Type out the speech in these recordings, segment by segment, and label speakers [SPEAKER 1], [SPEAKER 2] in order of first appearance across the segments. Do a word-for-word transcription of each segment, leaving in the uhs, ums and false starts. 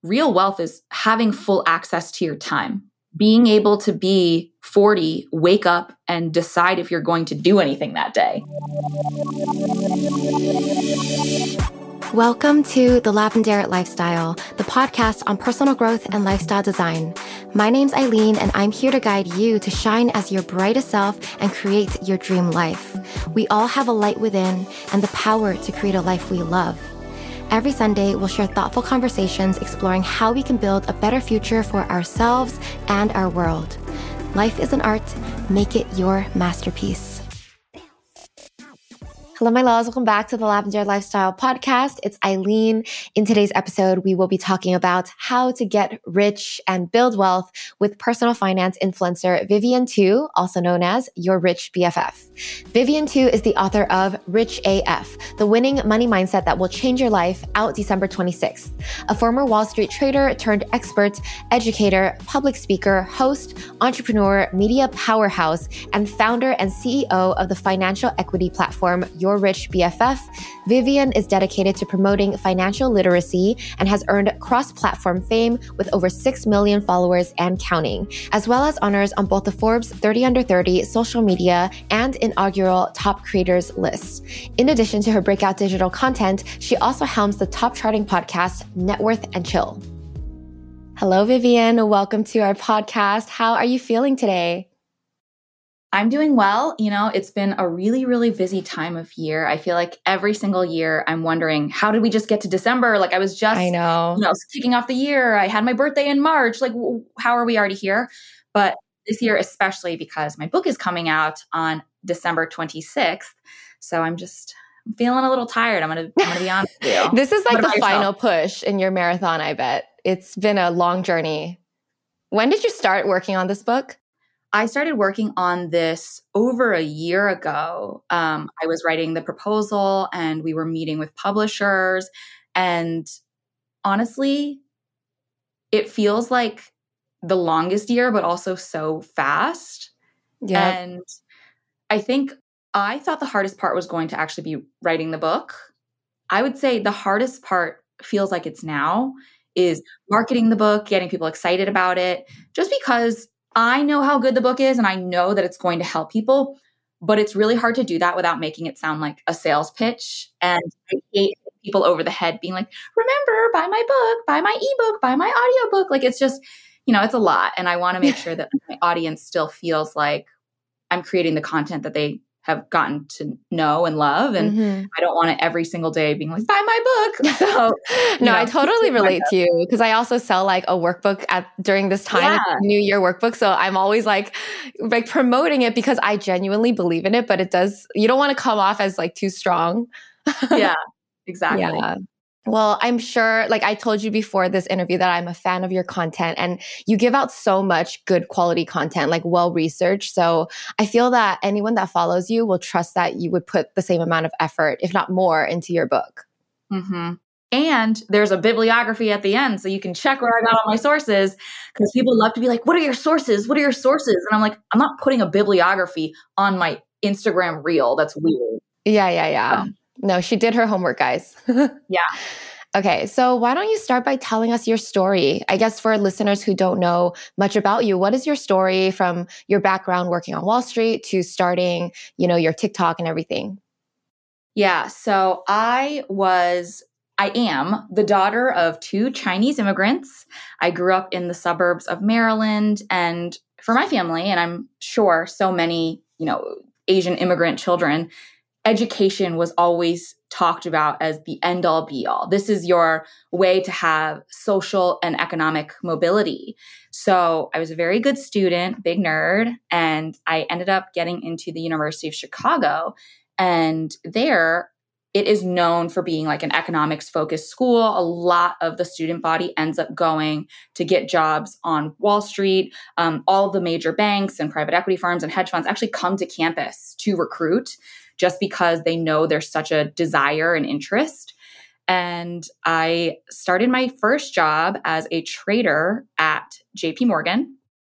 [SPEAKER 1] real wealth is having full access to your time, being able to be forty, wake up and decide if you're going to do anything that day.
[SPEAKER 2] Welcome to The Lavendaire Lifestyle, the podcast on personal growth and lifestyle design. My name's Eileen, and I'm here to guide you to shine as your brightest self and create your dream life. We all have a light within and the power to create a life we love. Every Sunday, we'll share thoughtful conversations exploring how we can build a better future for ourselves and our world. Life is an art. Make it your masterpiece. Hello, my loves. Welcome back to the Lavendaire Lifestyle Podcast. It's Eileen. In today's episode, we will be talking about how to get rich and build wealth with personal finance influencer Vivian Tu, also known as Your Rich B F F. Vivian Tu is the author of Rich A F, The Winning Money Mindset That Will Change Your Life, out December twenty-sixth. A former Wall Street trader turned expert, educator, public speaker, host, entrepreneur, media powerhouse, and founder and C E O of the financial equity platform Your Rich B F F, Vivian is dedicated to promoting financial literacy and has earned cross-platform fame with over six million followers and counting, as well as honors on both the Forbes thirty under thirty social media and inaugural top creators lists. In addition to her breakout digital content, she also helms the top charting podcast, Net Worth and Chill. Hello, Vivian. Welcome to our podcast. How are you feeling today?
[SPEAKER 1] I'm doing well. You know, it's been a really, really busy time of year. I feel like every single year I'm wondering, how did we just get to December? Like I was just,
[SPEAKER 2] I know,
[SPEAKER 1] you know, kicking off the year. I had my birthday in March. Like, how are we already here? But this year, especially because my book is coming out on December twenty-sixth. So I'm just I'm feeling a little tired. I'm going to I'm going to be honest with you.
[SPEAKER 2] This is like the final push in your marathon, I bet. It's been a long journey. When did you start working on this book?
[SPEAKER 1] I started working on this over a year ago. Um, I was writing the proposal and we were meeting with publishers. And honestly, it feels like the longest year, but also so fast.
[SPEAKER 2] Yeah.
[SPEAKER 1] And I think I thought the hardest part was going to actually be writing the book. I would say the hardest part feels like it's now is marketing the book, getting people excited about it, just because I know how good the book is and I know that it's going to help people, but it's really hard to do that without making it sound like a sales pitch. And I hate people over the head being like, remember, buy my book, buy my ebook, buy my audiobook. Like it's just, you know, it's a lot. And I want to make sure that my audience still feels like I'm creating the content that they have gotten to know and love. And mm-hmm. I don't want it every single day being like, buy my book. So,
[SPEAKER 2] no,
[SPEAKER 1] know,
[SPEAKER 2] I totally relate to you because I also sell like a workbook at during this time,
[SPEAKER 1] yeah.
[SPEAKER 2] It's New Year workbook. So I'm always like, like promoting it because I genuinely believe in it, but it does, you don't want to come off as like too strong.
[SPEAKER 1] Yeah, exactly.
[SPEAKER 2] Yeah. Well, I'm sure, like I told you before this interview that I'm a fan of your content and you give out so much good quality content, like well-researched. So I feel that anyone that follows you will trust that you would put the same amount of effort, if not more, into your book.
[SPEAKER 1] Mm-hmm. And there's a bibliography at the end so you can check where I got all my sources because people love to be like, what are your sources? What are your sources? And I'm like, I'm not putting a bibliography on my Instagram reel. That's weird.
[SPEAKER 2] Yeah, yeah, yeah. Um, No, she did her homework, guys.
[SPEAKER 1] Yeah.
[SPEAKER 2] Okay, so why don't you start by telling us your story? I guess for listeners who don't know much about you, what is your story from your background working on Wall Street to starting, you know, your TikTok and everything?
[SPEAKER 1] Yeah, so I was, I am the daughter of two Chinese immigrants. I grew up in the suburbs of Maryland, and for my family, and I'm sure so many, you know, Asian immigrant children, education was always talked about as the end all be all. This is your way to have social and economic mobility. So I was a very good student, big nerd, and I ended up getting into the University of Chicago. And there it is known for being like an economics focused school. A lot of the student body ends up going to get jobs on Wall Street. Um, all of the major banks and private equity firms and hedge funds actually come to campus to recruit, just because they know there's such a desire and interest. And I started my first job as a trader at J P Morgan.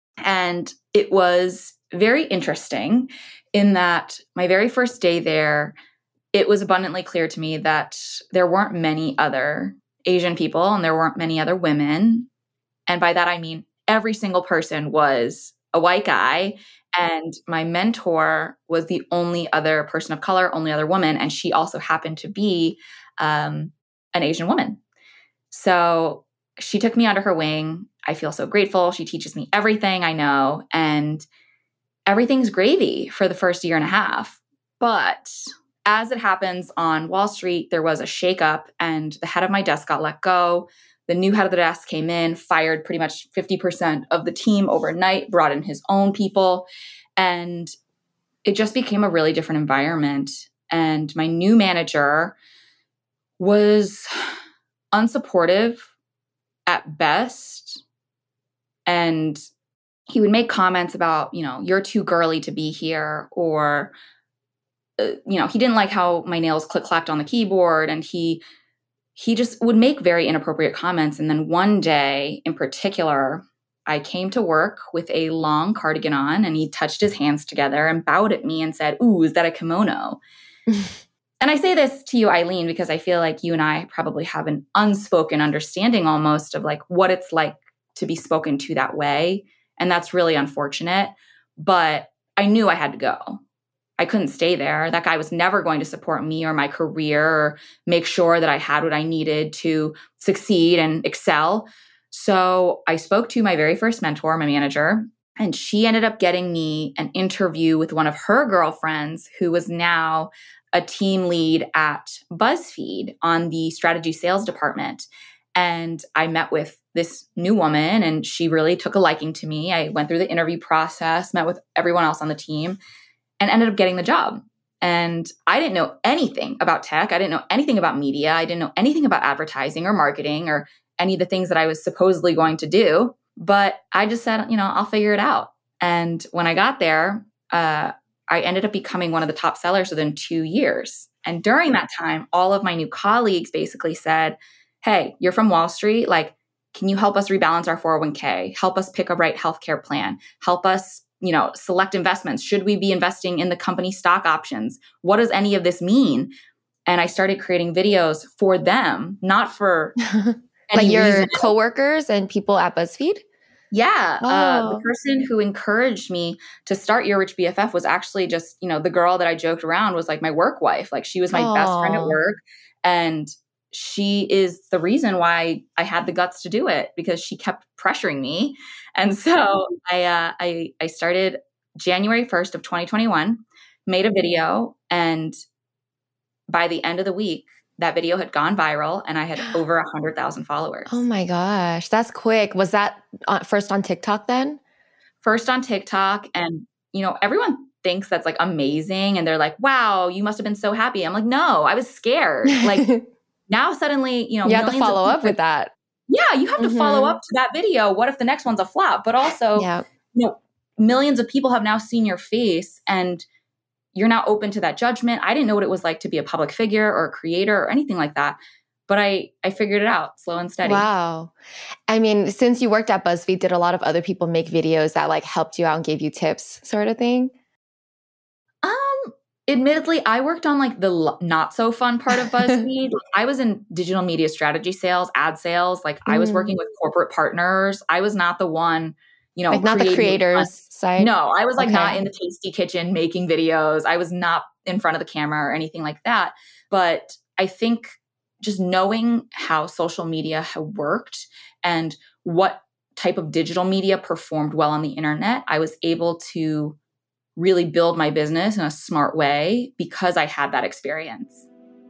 [SPEAKER 1] And it was very interesting in that my very first day there, it was abundantly clear to me that there weren't many other Asian people and there weren't many other women. And by that, I mean every single person was a white guy. And my mentor was the only other person of color, only other woman. And she also happened to be um, an Asian woman. So she took me under her wing. I feel so grateful. She teaches me everything I know. And everything's gravy for the first year and a half. But as it happens on Wall Street, there was a shakeup and the head of my desk got let go. The new head of the desk came in, fired pretty much fifty percent of the team overnight, brought in his own people. And it just became a really different environment. And my new manager was unsupportive at best. And he would make comments about, you know, you're too girly to be here, or, uh, you know, he didn't like how my nails click-clacked on the keyboard, and he he just would make very inappropriate comments. And then one day in particular, I came to work with a long cardigan on, and he touched his hands together and bowed at me and said, "Ooh, is that a kimono?" And I say this to you, Eileen, because I feel like you and I probably have an unspoken understanding almost of like what it's like to be spoken to that way. And that's really unfortunate. But I knew I had to go. I couldn't stay there. That guy was never going to support me or my career or make sure that I had what I needed to succeed and excel. So I spoke to my very first mentor, my manager, and she ended up getting me an interview with one of her girlfriends who was now a team lead at BuzzFeed on the strategy sales department. And I met with this new woman, and she really took a liking to me. I went through the interview process, met with everyone else on the team, and ended up getting the job. And I didn't know anything about tech. I didn't know anything about media. I didn't know anything about advertising or marketing or any of the things that I was supposedly going to do. But I just said, you know, I'll figure it out. And when I got there, uh, I ended up becoming one of the top sellers within two years. And during that time, all of my new colleagues basically said, hey, you're from Wall Street. Like, can you help us rebalance our four oh one k? Help us pick a right healthcare plan. Help us, you know, select investments. Should we be investing in the company stock options? What does any of this mean? And I started creating videos for them, not for
[SPEAKER 2] like your
[SPEAKER 1] reason.
[SPEAKER 2] coworkers and people at BuzzFeed?
[SPEAKER 1] Yeah.
[SPEAKER 2] Oh.
[SPEAKER 1] Uh, the person who encouraged me to start Your Rich B F F was actually just, you know, the girl that I joked around was like my work wife. Like she was my
[SPEAKER 2] Oh.
[SPEAKER 1] best friend at work. And she is the reason why I had the guts to do it, because she kept pressuring me. And so I, uh, I, I started January first of twenty twenty-one, made a video. And by the end of the week, that video had gone viral and I had over a hundred thousand followers.
[SPEAKER 2] Oh my gosh. That's quick. Was that on, first on TikTok then?
[SPEAKER 1] First on TikTok. And, you know, everyone thinks that's like amazing. And they're like, wow, you must have been so happy. I'm like, no, I was scared. Like now suddenly, you know,
[SPEAKER 2] you have to follow up with that.
[SPEAKER 1] Yeah, you have to
[SPEAKER 2] mm-hmm.
[SPEAKER 1] follow up to that video. What if the next one's a flop? But also,
[SPEAKER 2] yeah.
[SPEAKER 1] you know, millions of people have now seen your face and you're now open to that judgment. I didn't know what it was like to be a public figure or a creator or anything like that. But I, I figured it out slow and steady.
[SPEAKER 2] Wow. I mean, since you worked at BuzzFeed, did a lot of other people make videos that like helped you out and gave you tips sort of thing?
[SPEAKER 1] Um, admittedly, I worked on like the l- not so fun part of BuzzFeed. I was in digital media strategy sales, ad sales. Like mm. I was working with corporate partners. I was not the one, you know,
[SPEAKER 2] like not the creators side.
[SPEAKER 1] No, I was like
[SPEAKER 2] okay.
[SPEAKER 1] not in the tasty kitchen making videos. I was not in front of the camera or anything like that. But I think just knowing how social media had worked and what type of digital media performed well on the internet, I was able to really build my business in a smart way because I had that experience.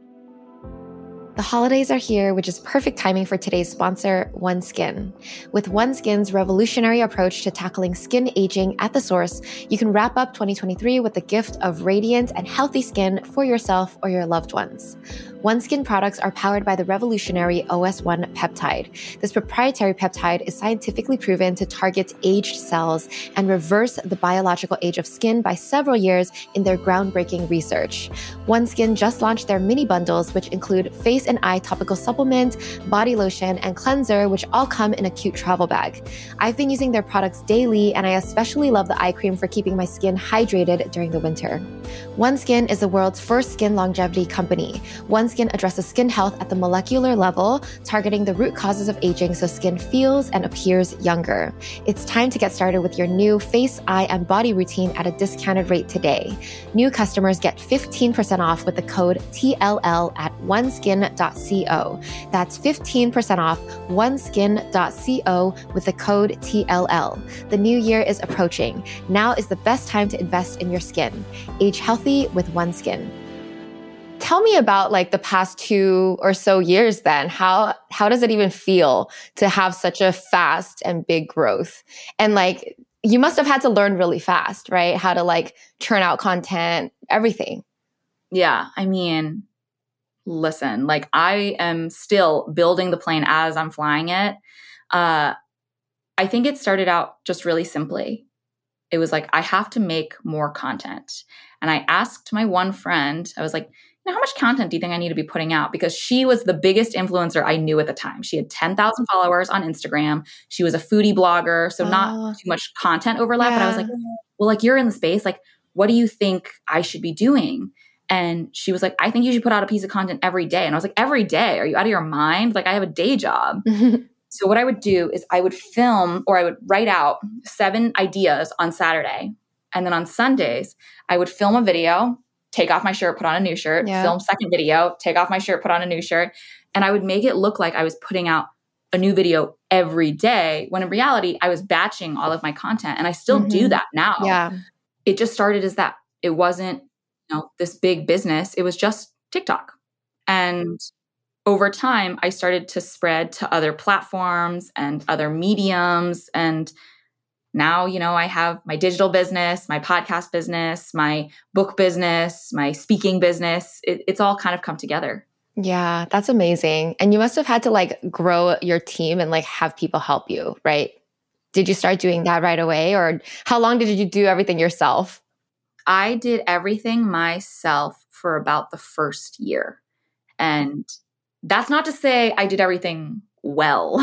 [SPEAKER 2] The holidays are here, which is perfect timing for today's sponsor, OneSkin. With OneSkin's revolutionary approach to tackling skin aging at the source, you can wrap up twenty twenty-three with the gift of radiant and healthy skin for yourself or your loved ones. OneSkin products are powered by the revolutionary O S one peptide. This proprietary peptide is scientifically proven to target aged cells and reverse the biological age of skin by several years in their groundbreaking research. OneSkin just launched their mini bundles, which include face and eye topical supplement, body lotion, and cleanser, which all come in a cute travel bag. I've been using their products daily, and I especially love the eye cream for keeping my skin hydrated during the winter. OneSkin is the world's first skin longevity company. OneSkin OneSkin addresses skin health at the molecular level, targeting the root causes of aging so skin feels and appears younger. It's time to get started with your new face, eye, and body routine at a discounted rate today. New customers get fifteen percent off with the code T L L at oneskin dot co. That's fifteen percent off oneskin dot co with the code T L L. The new year is approaching. Now is the best time to invest in your skin. Age healthy with OneSkin. Tell me about like the past two or so years then. How how does it even feel to have such a fast and big growth? And like you must have had to learn really fast, right? How to like churn out content, everything.
[SPEAKER 1] Yeah, I mean, listen, like I am still building the plane as I'm flying it. Uh, I think it started out just really simply. It was like, I have to make more content. And I asked my one friend, I was like, you know, how much content do you think I need to be putting out? Because she was the biggest influencer I knew at the time. She had ten thousand followers on Instagram. She was a foodie blogger. So oh, not too much content overlap. Yeah. But I was like, well, like you're in the space. Like, what do you think I should be doing? And she was like, I think you should put out a piece of content every day. And I was like, every day? Are you out of your mind? Like I have a day job. So what I would do is I would film or I would write out seven ideas on Saturday. And then on Sundays, I would film a video, take off my shirt, put on a new shirt, yeah. film second video, take off my shirt, put on a new shirt. And I would make it look like I was putting out a new video every day, when in reality, I was batching all of my content. And I still mm-hmm. do that now.
[SPEAKER 2] Yeah.
[SPEAKER 1] It just started as that. It wasn't, you know, this big business. It was just TikTok. And over time, I started to spread to other platforms and other mediums. And now, you know, I have my digital business, my podcast business, my book business, my speaking business. It, it's all kind of come together.
[SPEAKER 2] Yeah, that's amazing. And you must have had to like grow your team and like have people help you, right? Did you start doing that right away? Or how long did you do everything yourself?
[SPEAKER 1] I did everything myself for about the first year. And that's not to say I did everything well.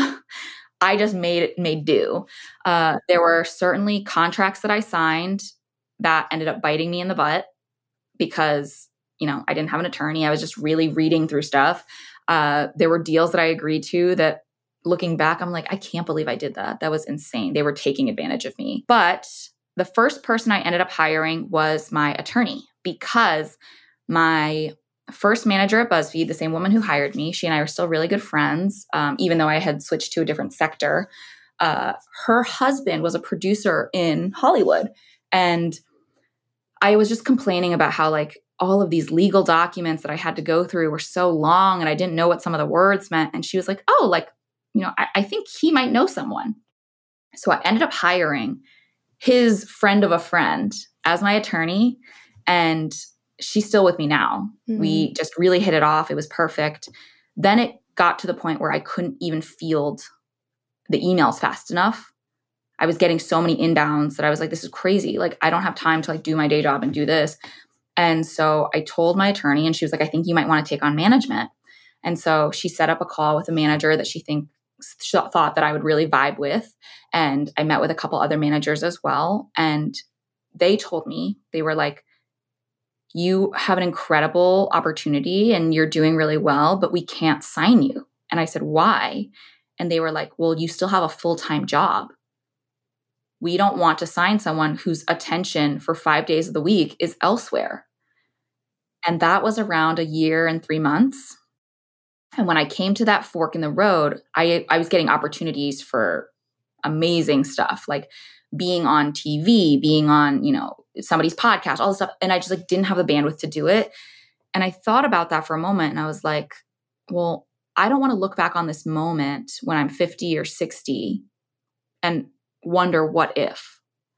[SPEAKER 1] I just made it, made do. Uh, there were certainly contracts that I signed that ended up biting me in the butt because, you know, I didn't have an attorney. I was just really reading through stuff. Uh, there were deals that I agreed to that looking back, I'm like, I can't believe I did that. That was insane. They were taking advantage of me. But the first person I ended up hiring was my attorney because my first manager at BuzzFeed, the same woman who hired me, she and I are still really good friends, um, even though I had switched to a different sector. Uh, her husband was a producer in Hollywood. And I was just complaining about how like all of these legal documents that I had to go through were so long and I didn't know what some of the words meant. And she was like, oh, like, you know, I, I think he might know someone. So I ended up hiring his friend of a friend as my attorney. And she's still with me now. Mm-hmm. We just really hit it off. It was perfect. Then it got to the point where I couldn't even field the emails fast enough. I was getting so many inbounds that I was like, this is crazy. Like, I don't have time to like do my day job and do this. And so I told my attorney and she was like, I think you might want to take on management. And so she set up a call with a manager that she thinks she thought that I would really vibe with. And I met with a couple other managers as well. And they told me, they were like, you have an incredible opportunity and you're doing really well, but we can't sign you. And I said, why? And they were like, well, you still have a full-time job. We don't want to sign someone whose attention for five days of the week is elsewhere. And that was around a year and three months. And when I came to that fork in the road, I, I was getting opportunities for amazing stuff, like being on T V, being on, you know, somebody's podcast, all this stuff. And I just like didn't have the bandwidth to do it. And I thought about that for a moment and I was like, well, I don't want to look back on this moment when I'm fifty or sixty and wonder what if.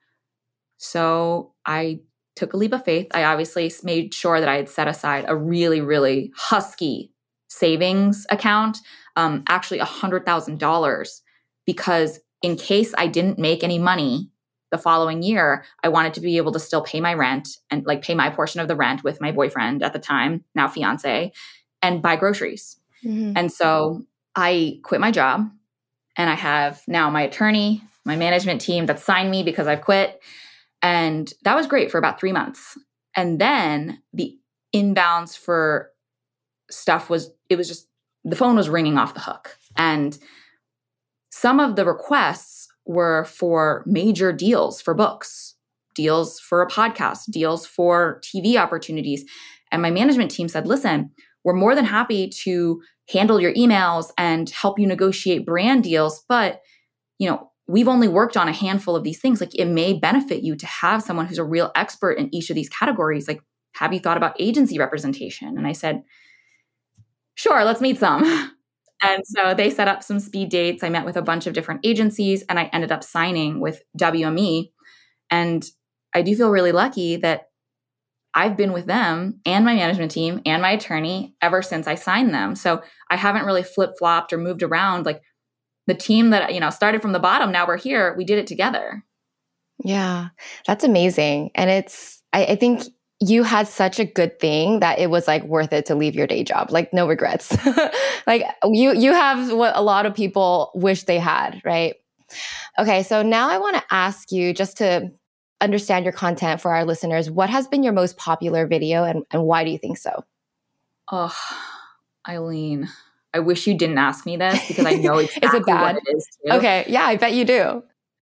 [SPEAKER 1] So I took a leap of faith. I obviously made sure that I had set aside a really, really husky savings account, um, actually one hundred thousand dollars, because in case I didn't make any money the following year, I wanted to be able to still pay my rent and like pay my portion of the rent with my boyfriend at the time, now fiance, and buy groceries. Mm-hmm. And so I quit my job and I have now my attorney, my management team that signed me because I've quit. And that was great for about three months. And then the inbounds for stuff was, it was just, the phone was ringing off the hook. And some of the requests were for major deals for books, deals for a podcast, deals for T V opportunities. And my management team said, listen, we're more than happy to handle your emails and help you negotiate brand deals. But, you know, we've only worked on a handful of these things. Like, it may benefit you to have someone who's a real expert in each of these categories. Like, have you thought about agency representation? And I said, sure, let's meet some. And so they set up some speed dates. I met with a bunch of different agencies and I ended up signing with W M E. And I do feel really lucky that I've been with them and my management team and my attorney ever since I signed them. So I haven't really flip-flopped or moved around. Like, the team that, you know, started from the bottom, now we're here, we did it together.
[SPEAKER 2] Yeah, that's amazing. And it's, I, I think you had such a good thing that it was like worth it to leave your day job. Like, no regrets. Like, you, you have what a lot of people wish they had, right? Okay. So now I want to ask you, just to understand your content for our listeners, what has been your most popular video and, and why do you think so?
[SPEAKER 1] Oh, Eileen, I wish you didn't ask me this because I know exactly
[SPEAKER 2] is it bad?
[SPEAKER 1] What it is too.
[SPEAKER 2] Okay. Yeah, I bet you do.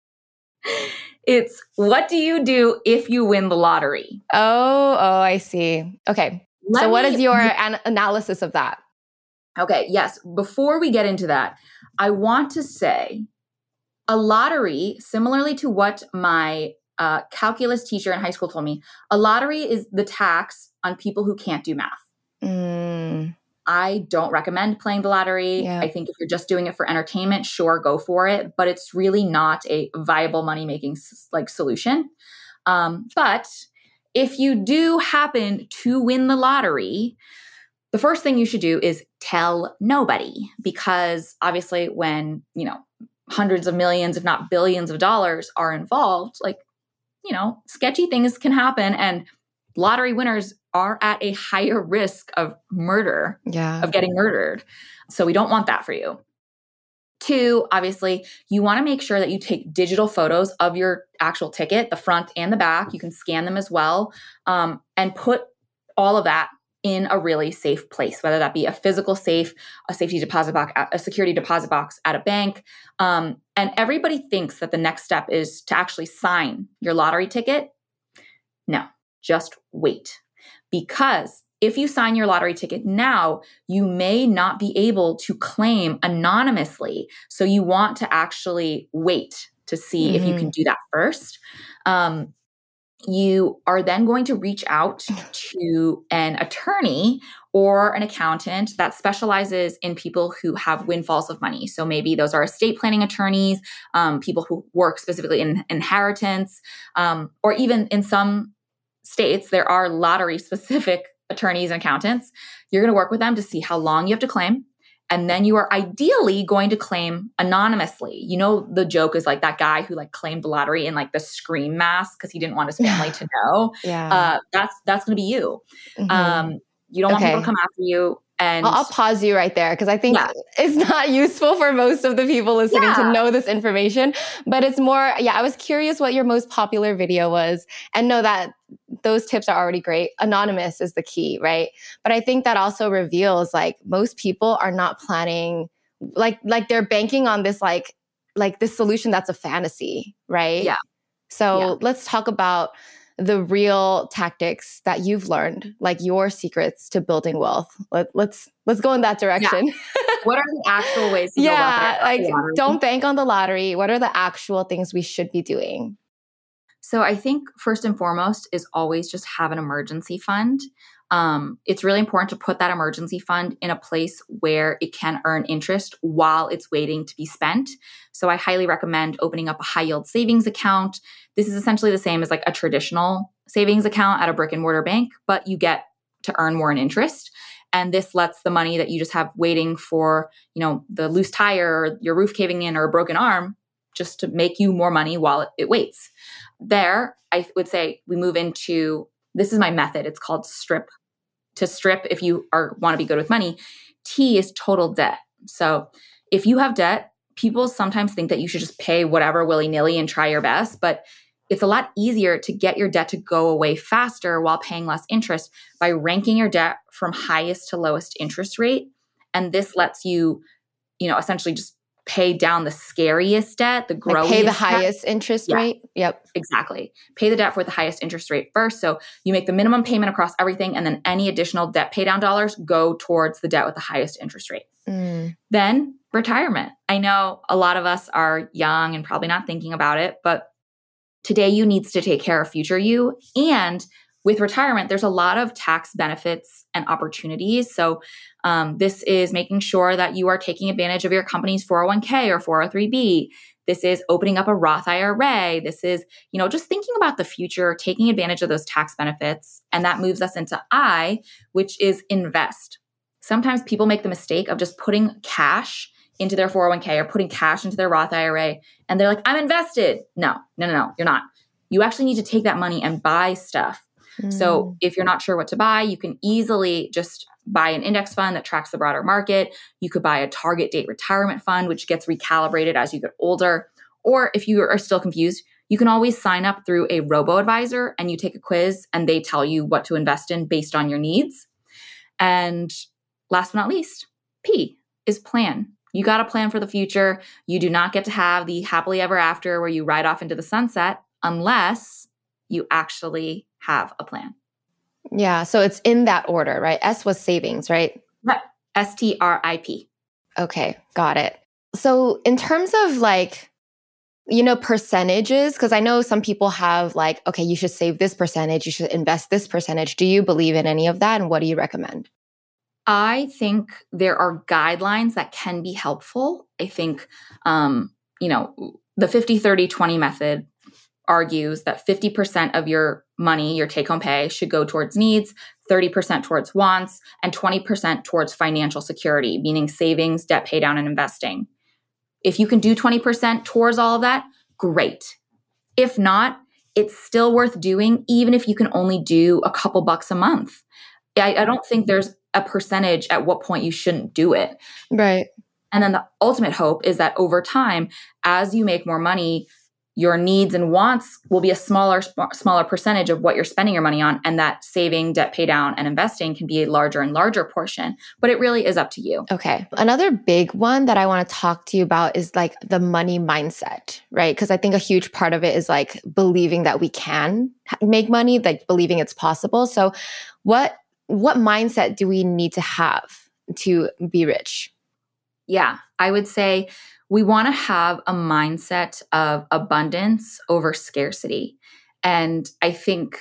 [SPEAKER 1] It's, what do you do if you win the lottery?
[SPEAKER 2] Oh, oh, I see. Okay. Let so me, what is your an- analysis of that?
[SPEAKER 1] Okay. Yes. Before we get into that, I want to say a lottery, similarly to what my uh, calculus teacher in high school told me, a lottery is the tax on people who can't do math.
[SPEAKER 2] Mm.
[SPEAKER 1] I don't recommend playing the lottery. Yeah. I think if you're just doing it for entertainment, sure, go for it. But it's really not a viable money-making like solution. Um, but if you do happen to win the lottery, the first thing you should do is tell nobody, because obviously when, you know, hundreds of millions, if not billions of dollars are involved, like, you know, sketchy things can happen, and lottery winners are at a higher risk of murder,
[SPEAKER 2] yeah.
[SPEAKER 1] of getting murdered. So we don't want that for you. Two, obviously, you want to make sure that you take digital photos of your actual ticket, the front and the back. You can scan them as well, um, and put all of that in a really safe place, whether that be a physical safe, a safety deposit box, a security deposit box at a bank. Um, and everybody thinks that the next step is to actually sign your lottery ticket. No, just wait. Because if you sign your lottery ticket now, you may not be able to claim anonymously. So you want to actually wait to see mm-hmm. if you can do that first. Um, you are then going to reach out to an attorney or an accountant that specializes in people who have windfalls of money. So maybe those are estate planning attorneys, um, people who work specifically in inheritance, um, or even in some states, there are lottery specific attorneys and accountants. You're going to work with them to see how long you have to claim. And then you are ideally going to claim anonymously. You know, the joke is like that guy who like claimed the lottery in like the Scream mask because he didn't want his family to know.
[SPEAKER 2] Yeah.
[SPEAKER 1] Uh, that's that's going to be you.
[SPEAKER 2] Mm-hmm.
[SPEAKER 1] Um, you don't
[SPEAKER 2] okay.
[SPEAKER 1] want people to come after you. And
[SPEAKER 2] I'll, I'll pause you right there because I think
[SPEAKER 1] yeah.
[SPEAKER 2] it's not useful for most of the people listening
[SPEAKER 1] yeah.
[SPEAKER 2] to know this information. But it's more, yeah, I was curious what your most popular video was, and know that those tips are already great. Anonymous is the key, right? But I think that also reveals like most people are not planning, like like they're banking on this like like this solution that's a fantasy, right?
[SPEAKER 1] Yeah.
[SPEAKER 2] So
[SPEAKER 1] yeah.
[SPEAKER 2] let's talk about the real tactics that you've learned, like your secrets to building wealth. Let, let's let's go in that direction.
[SPEAKER 1] Yeah. What are the actual ways to
[SPEAKER 2] yeah,
[SPEAKER 1] go about
[SPEAKER 2] like don't bank on the lottery. What are the actual things we should be doing?
[SPEAKER 1] So I think first and foremost is always just have an emergency fund. Um, it's really important to put that emergency fund in a place where it can earn interest while it's waiting to be spent. So I highly recommend opening up a high yield savings account. This is essentially the same as like a traditional savings account at a brick and mortar bank, but you get to earn more in interest. And this lets the money that you just have waiting for, you know, the loose tire, or your roof caving in, or a broken arm, just to make you more money while it, it waits. There, I would say we move into, this is my method. It's called strip. To strip, if you are want to be good with money, T is total debt. So if you have debt, people sometimes think that you should just pay whatever willy-nilly and try your best. But it's a lot easier to get your debt to go away faster while paying less interest by ranking your debt from highest to lowest interest rate. And this lets you, you know, essentially just pay down the scariest debt, the growing
[SPEAKER 2] Like pay the
[SPEAKER 1] debt.
[SPEAKER 2] highest interest
[SPEAKER 1] Yeah.
[SPEAKER 2] rate. Yep.
[SPEAKER 1] Exactly. Pay the debt for the highest interest rate first. So you make the minimum payment across everything, and then any additional debt pay down dollars go towards the debt with the highest interest rate.
[SPEAKER 2] Mm.
[SPEAKER 1] Then retirement. I know a lot of us are young and probably not thinking about it, but today you needs to take care of future you. And with retirement, there's a lot of tax benefits and opportunities. So um, this is making sure that you are taking advantage of your company's four oh one k or four oh three b. This is opening up a Roth I R A. This is, you know, just thinking about the future, taking advantage of those tax benefits. And that moves us into I, which is invest. Sometimes people make the mistake of just putting cash into their four oh one k or putting cash into their Roth I R A. And they're like, I'm invested. No, no, no, no, you're not. You actually need to take that money and buy stuff. Mm. So if you're not sure what to buy, you can easily just buy an index fund that tracks the broader market. You could buy a target date retirement fund, which gets recalibrated as you get older. Or if you are still confused, you can always sign up through a robo-advisor and you take a quiz and they tell you what to invest in based on your needs. And last but not least, P is plan. You got to plan for the future. You do not get to have the happily ever after where you ride off into the sunset unless you actually have a plan.
[SPEAKER 2] Yeah. So it's in that order, right? S was savings, right?
[SPEAKER 1] Yep. S T R I P.
[SPEAKER 2] Okay. Got it. So in terms of like, you know, percentages, because I know some people have like, okay, you should save this percentage, you should invest this percentage. Do you believe in any of that? And what do you recommend?
[SPEAKER 1] I think there are guidelines that can be helpful. I think, um, you know, the fifty thirty twenty method argues that fifty percent of your money, your take-home pay, should go towards needs, thirty percent towards wants, and twenty percent towards financial security, meaning savings, debt pay down, and investing. If you can do twenty percent towards all of that, great. If not, it's still worth doing, even if you can only do a couple bucks a month. I, I don't think there's a percentage at what point you shouldn't do it.
[SPEAKER 2] Right.
[SPEAKER 1] And then the ultimate hope is that over time, as you make more money, your needs and wants will be a smaller, sm- smaller percentage of what you're spending your money on. And that saving, debt pay down, and investing can be a larger and larger portion, but it really is up to you.
[SPEAKER 2] Okay. Another big one that I want to talk to you about is like the money mindset, right? Because I think a huge part of it is like believing that we can make money, like believing it's possible. So what What mindset do we need to have to be rich?
[SPEAKER 1] Yeah, I would say we want to have a mindset of abundance over scarcity. And I think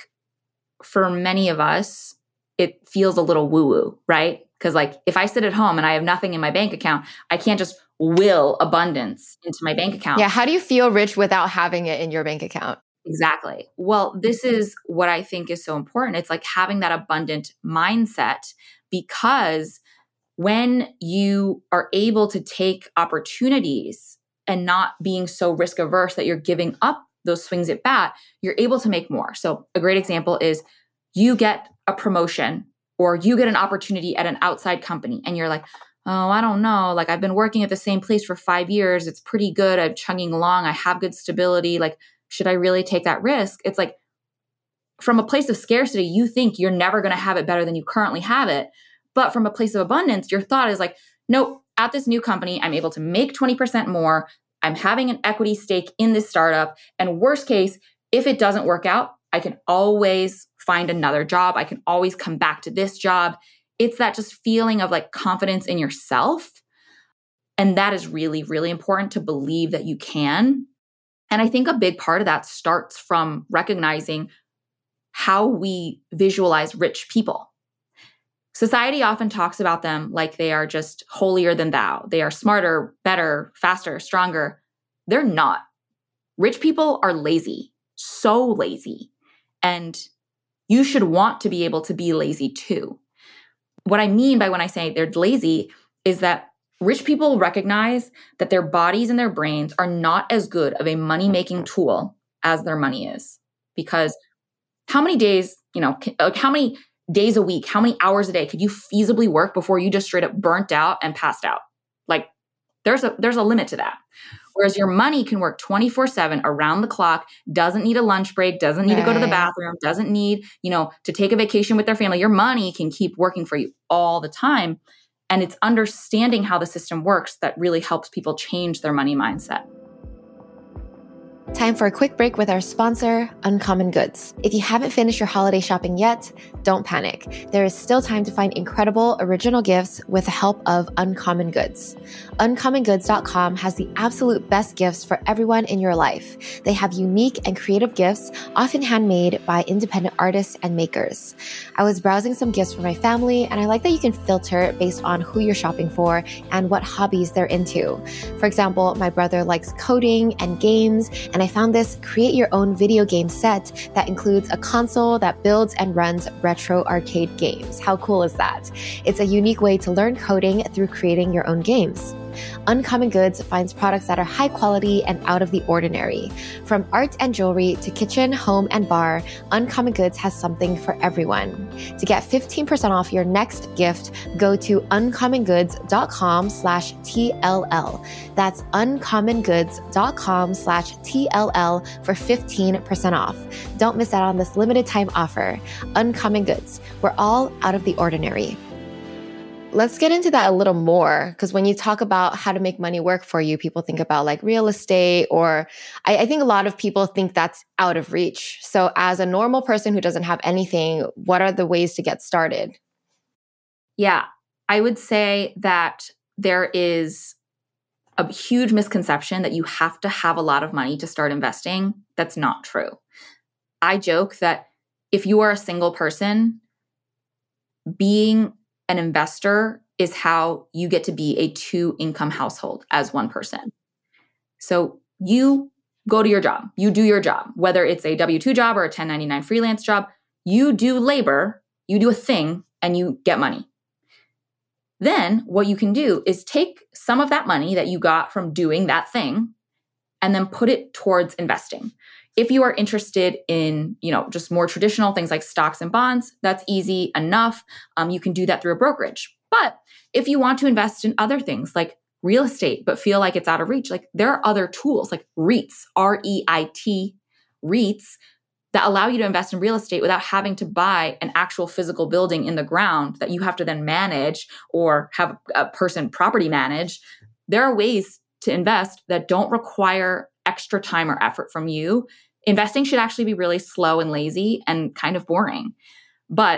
[SPEAKER 1] for many of us, it feels a little woo-woo, right? Because like if I sit at home and I have nothing in my bank account, I can't just will abundance into my bank account.
[SPEAKER 2] Yeah, how do you feel rich without having it in your bank account?
[SPEAKER 1] Exactly. Well, this is what I think is so important. It's like having that abundant mindset, because when you are able to take opportunities and not being so risk averse that you're giving up those swings at bat, you're able to make more. So a great example is you get a promotion or you get an opportunity at an outside company and you're like, oh, I don't know. Like I've been working at the same place for five years. It's pretty good. I'm chugging along. I have good stability. Like, should I really take that risk? It's like from a place of scarcity, you think you're never going to have it better than you currently have it. But from a place of abundance, your thought is like, nope, at this new company, I'm able to make twenty percent more. I'm having an equity stake in this startup. And worst case, if it doesn't work out, I can always find another job. I can always come back to this job. It's that just feeling of like confidence in yourself. And that is really, really important to believe that you can. And I think a big part of that starts from recognizing how we visualize rich people. Society often talks about them like they are just holier than thou. They are smarter, better, faster, stronger. They're not. Rich people are lazy, so lazy. And you should want to be able to be lazy too. What I mean by when I say they're lazy is that rich people recognize that their bodies and their brains are not as good of a money-making tool as their money is. Because how many days, you know, how many days a week, how many hours a day could you feasibly work before you just straight up burnt out and passed out? Like there's a there's a limit to that. Whereas your money can work twenty-four seven around the clock, doesn't need a lunch break, doesn't need right. to go to the bathroom, doesn't need, you know, to take a vacation with their family. Your money can keep working for you all the time. And it's understanding how the system works that really helps people change their money mindset.
[SPEAKER 2] Time for a quick break with our sponsor, Uncommon Goods. If you haven't finished your holiday shopping yet, don't panic. There is still time to find incredible original gifts with the help of Uncommon Goods. uncommon goods dot com has the absolute best gifts for everyone in your life. They have unique and creative gifts, often handmade by independent artists and makers. I was browsing some gifts for my family, and I like that you can filter based on who you're shopping for and what hobbies they're into. For example, my brother likes coding and games, and I found this create your own video game set that includes a console that builds and runs retro arcade games. How cool is that? It's a unique way to learn coding through creating your own games. Uncommon Goods finds products that are high quality and out of the ordinary. From art and jewelry to kitchen, home, and bar, Uncommon Goods has something for everyone. To get fifteen percent off your next gift, go to uncommon goods dot com slash T L L. That's uncommon goods dot com slash T L L for fifteen percent off. Don't miss out on this limited time offer. Uncommon Goods. We're all out of the ordinary. Let's get into that a little more, because when you talk about how to make money work for you, people think about like real estate, or I, I think a lot of people think that's out of reach. So as a normal person who doesn't have anything, what are the ways to get started?
[SPEAKER 1] Yeah, I would say that there is a huge misconception that you have to have a lot of money to start investing. That's not true. I joke that if you are a single person, being an investor is how you get to be a two-income household as one person. So you go to your job, you do your job, whether it's a W two job or a ten ninety-nine freelance job, you do labor, you do a thing, and you get money. Then what you can do is take some of that money that you got from doing that thing and then put it towards investing. If you are interested in, you know, just more traditional things like stocks and bonds, that's easy enough. Um, you can do that through a brokerage. But if you want to invest in other things like real estate, but feel like it's out of reach, like there are other tools like REITs, R E I T, REITs, that allow you to invest in real estate without having to buy an actual physical building in the ground that you have to then manage or have a person property manage. There are ways to invest that don't require extra time or effort from you. Investing should actually be really slow and lazy and kind of boring. But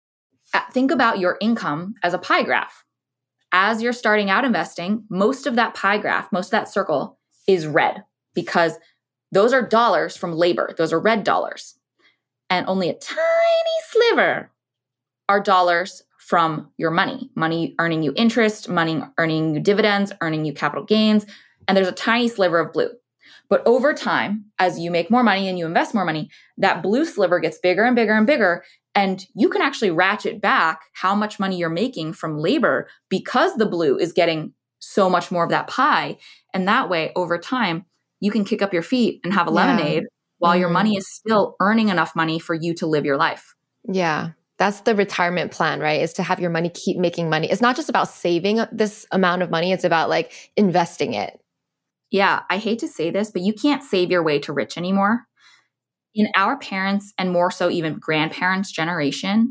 [SPEAKER 1] think about your income as a pie graph. As you're starting out investing, most of that pie graph, most of that circle is red because those are dollars from labor. Those are red dollars. And only a tiny sliver are dollars from your money. Money earning you interest, money earning you dividends, earning you capital gains. And there's a tiny sliver of blue. But over time, as you make more money and you invest more money, that blue sliver gets bigger and bigger and bigger. And you can actually ratchet back how much money you're making from labor because the blue is getting so much more of that pie. And that way, over time, you can kick up your feet and have a lemonade yeah. while mm-hmm. your money is still earning enough money for you to live your life.
[SPEAKER 2] Yeah. That's the retirement plan, right? Is to have your money keep making money. It's not just about saving this amount of money. It's about like investing it.
[SPEAKER 1] Yeah, I hate to say this, but you can't save your way to rich anymore. In our parents' and more so even grandparents' generation,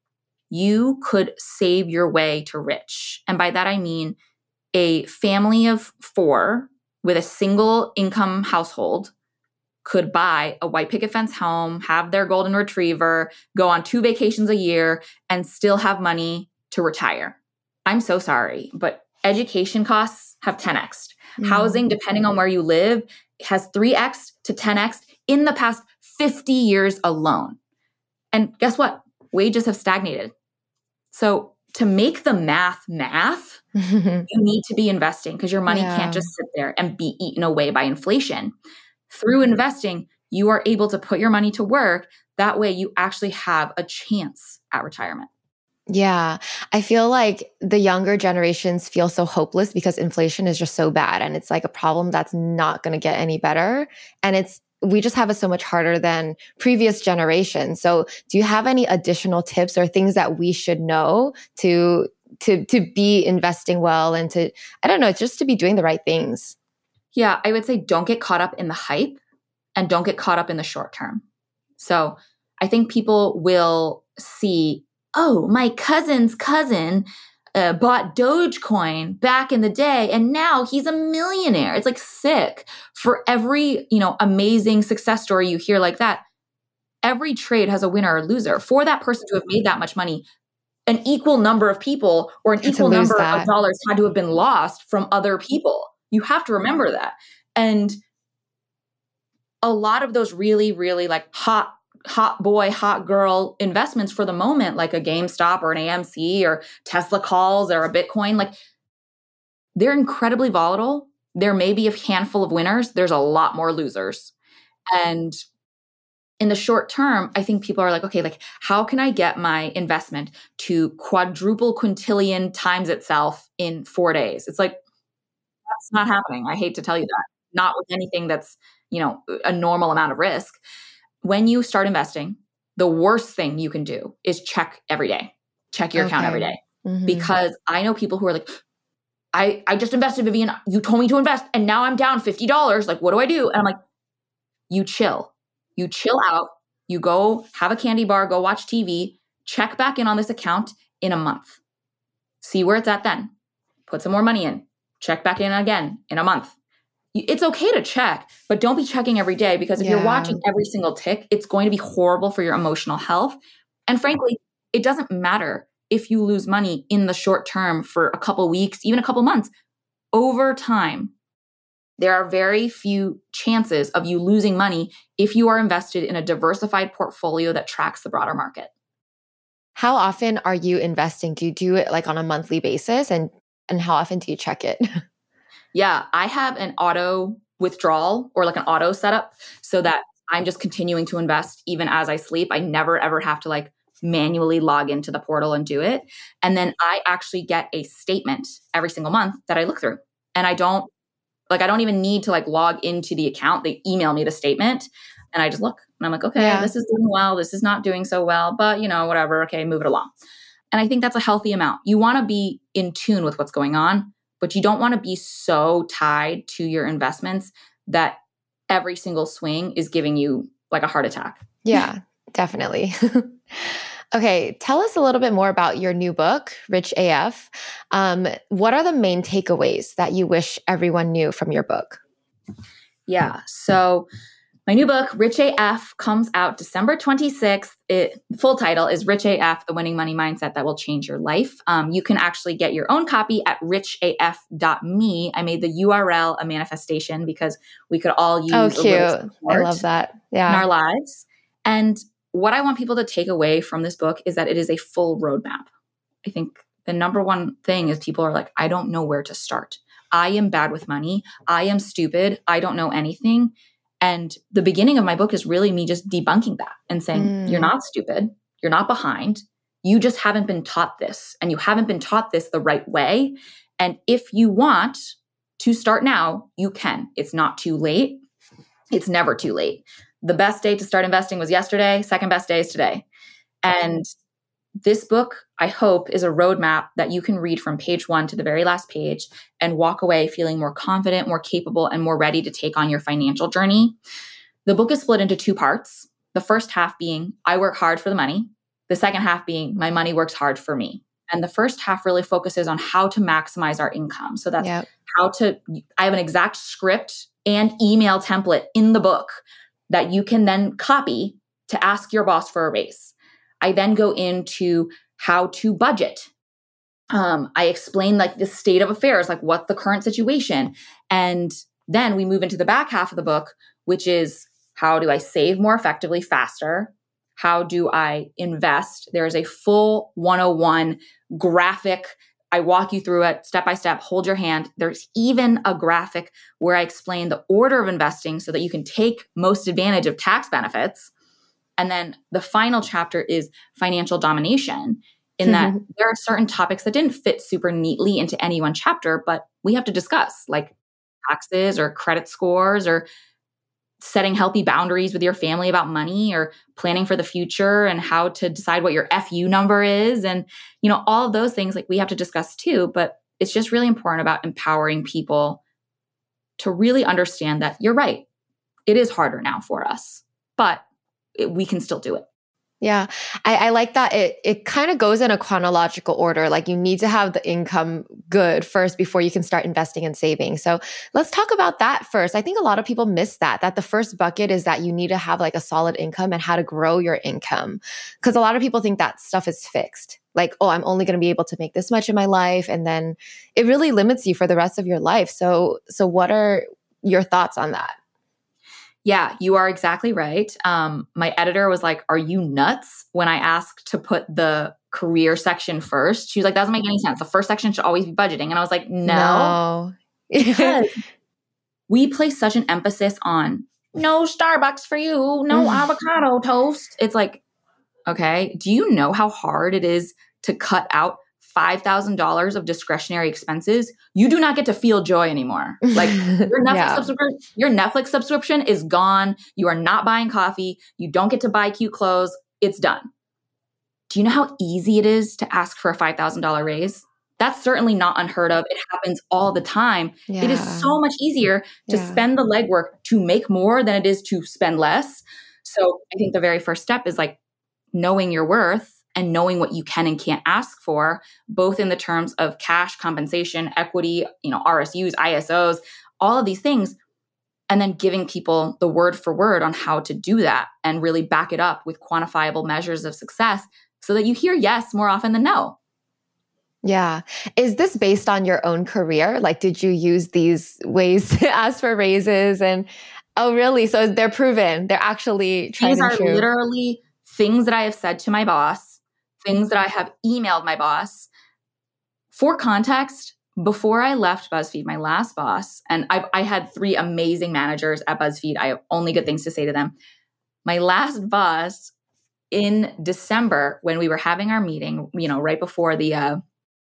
[SPEAKER 1] you could save your way to rich. And by that, I mean a family of four with a single income household could buy a white picket fence home, have their golden retriever, go on two vacations a year, and still have money to retire. I'm so sorry, but education costs have ten x. Mm. Housing, depending on where you live, has three x to ten x in the past fifty years alone. And guess what? Wages have stagnated. So to make the math math, you need to be investing because your money yeah. can't just sit there and be eaten away by inflation. Through investing, you are able to put your money to work. That way you actually have a chance at retirement.
[SPEAKER 2] Yeah. I feel like the younger generations feel so hopeless because inflation is just so bad. And it's like a problem that's not going to get any better. And it's, we just have it so much harder than previous generations. So do you have any additional tips or things that we should know to, to, to be investing well and to, I don't know, just to be doing the right things?
[SPEAKER 1] Yeah, I would say don't get caught up in the hype and don't get caught up in the short term. So I think people will see, oh, my cousin's cousin uh, bought Dogecoin back in the day and now he's a millionaire. It's like sick. For every, you know, amazing success story you hear like that, every trade has a winner or loser. For that person to have made that much money, an equal number of people or an
[SPEAKER 2] And to
[SPEAKER 1] equal
[SPEAKER 2] lose
[SPEAKER 1] number
[SPEAKER 2] that.
[SPEAKER 1] of dollars had to have been lost from other people. You have to remember that. And a lot of those really, really like hot, hot boy, hot girl investments for the moment, like a GameStop or an A M C or Tesla calls or a Bitcoin, like they're incredibly volatile. There may be a handful of winners. There's a lot more losers. And in the short term, I think people are like, okay, like how can I get my investment to quadruple quintillion times itself in four days? It's like, that's not happening. I hate to tell you that. Not with anything that's, you know, a normal amount of risk. When you start investing, the worst thing you can do is check every day. Check your account
[SPEAKER 2] Okay.
[SPEAKER 1] every day.
[SPEAKER 2] Mhm.
[SPEAKER 1] Because I know people who are like, I, I just invested, Vivian. You told me to invest and now I'm down fifty dollars. Like, what do I do? And I'm like, you chill. You chill out. You go have a candy bar, go watch T V, check back in on this account in a month. See where it's at then. Put some more money in. Check back in again in a month. It's okay to check, but don't be checking every day because if
[SPEAKER 2] Yeah.
[SPEAKER 1] you're watching every single tick, it's going to be horrible for your emotional health. And frankly, it doesn't matter if you lose money in the short term for a couple weeks, even a couple months. Over time, there are very few chances of you losing money if you are invested in a diversified portfolio that tracks the broader market.
[SPEAKER 2] How often are you investing? Do you do it like on a monthly basis? And, and how often do you check it?
[SPEAKER 1] Yeah, I have an auto withdrawal or like an auto setup so that I'm just continuing to invest even as I sleep. I never ever have to like manually log into the portal and do it. And then I actually get a statement every single month that I look through. And I don't like, I don't even need to like log into the account. They email me the statement and I just look and I'm like, okay,
[SPEAKER 2] Yeah.
[SPEAKER 1] this is doing well. This is not doing so well, but you know, whatever. Okay, move it along. And I think that's a healthy amount. You want to be in tune with what's going on, but you don't want to be so tied to your investments that every single swing is giving you like a heart attack.
[SPEAKER 2] Yeah, definitely. Okay, tell us a little bit more about your new book, Rich A F. Um, what are the main takeaways that you wish everyone knew from your book?
[SPEAKER 1] Yeah, so my new book, Rich A F, comes out December twenty-sixth. It, full title is Rich A F, The Winning Money Mindset That Will Change Your Life. Um, you can actually get your own copy at rich a f dot me. I made the U R L a manifestation because we could all use
[SPEAKER 2] Oh,
[SPEAKER 1] a
[SPEAKER 2] cute.
[SPEAKER 1] little support
[SPEAKER 2] I love that.
[SPEAKER 1] in our
[SPEAKER 2] Yeah.
[SPEAKER 1] lives. And what I want people to take away from this book is that it is a full roadmap. I think the number one thing is people are like, I don't know where to start. I am bad with money. I am stupid. I don't know anything. And the beginning of my book is really me just debunking that and saying,
[SPEAKER 2] Mm.
[SPEAKER 1] you're not stupid. You're not behind. You just haven't been taught this and you haven't been taught this the right way. And if you want to start now, you can. It's not too late. It's never too late. The best day to start investing was yesterday. Second best day is today. And this book, I hope, is a roadmap that you can read from page one to the very last page and walk away feeling more confident, more capable, and more ready to take on your financial journey. The book is split into two parts. The first half being, I work hard for the money. The second half being, my money works hard for me. And the first half really focuses on how to maximize our income. So that's
[SPEAKER 2] Yep.
[SPEAKER 1] how to, I have an exact script and email template in the book that you can then copy to ask your boss for a raise. I then go into how to budget. Um, I explain like the state of affairs, like what's the current situation. And then we move into the back half of the book, which is how do I save more effectively faster? How do I invest? There's a full one oh one graphic. I walk you through it step by step, hold your hand. There's even a graphic where I explain the order of investing so that you can take most advantage of tax benefits. And then the final chapter is financial domination, in that there are certain topics that didn't fit super neatly into any one chapter, but we have to discuss, like taxes or credit scores or setting healthy boundaries with your family about money or planning for the future and how to decide what your F U number is. And, you know, all of those things like we have to discuss too, but it's just really important about empowering people to really understand that you're right. It is harder now for us, but it, we can still do it.
[SPEAKER 2] Yeah, I, I like that it it kind of goes in a chronological order. Like you need to have the income good first before you can start investing and saving. So let's talk about that first. I think a lot of people miss that, that the first bucket is that you need to have like a solid income and how to grow your income. Because a lot of people think that stuff is fixed. Like, oh, I'm only going to be able to make this much in my life. And then it really limits you for the rest of your life. So, so what are your thoughts on that?
[SPEAKER 1] Yeah, you are exactly right. Um, my editor was like, are you nuts? When I asked to put the career section first, she was like, that doesn't make any sense. The first section should always be budgeting. And I was like, no,
[SPEAKER 2] no.
[SPEAKER 1] because we place such an emphasis on no Starbucks for you, no avocado toast. It's like, okay, do you know how hard it is to cut out five thousand dollars of discretionary expenses? You do not get to feel joy anymore. Like your Netflix, yeah. subscription, your Netflix subscription is gone. You are not buying coffee. You don't get to buy cute clothes. It's done. Do you know how easy it is to ask for a five thousand dollars raise? That's certainly not unheard of. It happens all the time. Yeah. It is so much easier to yeah. spend the legwork to make more than it is to spend less. So I think the very first step is like knowing your worth and knowing what you can and can't ask for, both in the terms of cash, compensation, equity, you know, R S Us, I S Os, all of these things, and then giving people the word for word on how to do that and really back it up with quantifiable measures of success so that you hear yes more often than no.
[SPEAKER 2] Yeah. Is this based on your own career? Like, did you use these ways to ask for raises? And, oh, really? So they're proven. They're actually tried
[SPEAKER 1] These
[SPEAKER 2] and
[SPEAKER 1] are
[SPEAKER 2] true.
[SPEAKER 1] Literally things that I have said to my boss, things that I have emailed my boss. For context, before I left BuzzFeed, my last boss, and I've, I had three amazing managers at BuzzFeed. I have only good things to say to them. My last boss in December, when we were having our meeting, you know, right before the uh,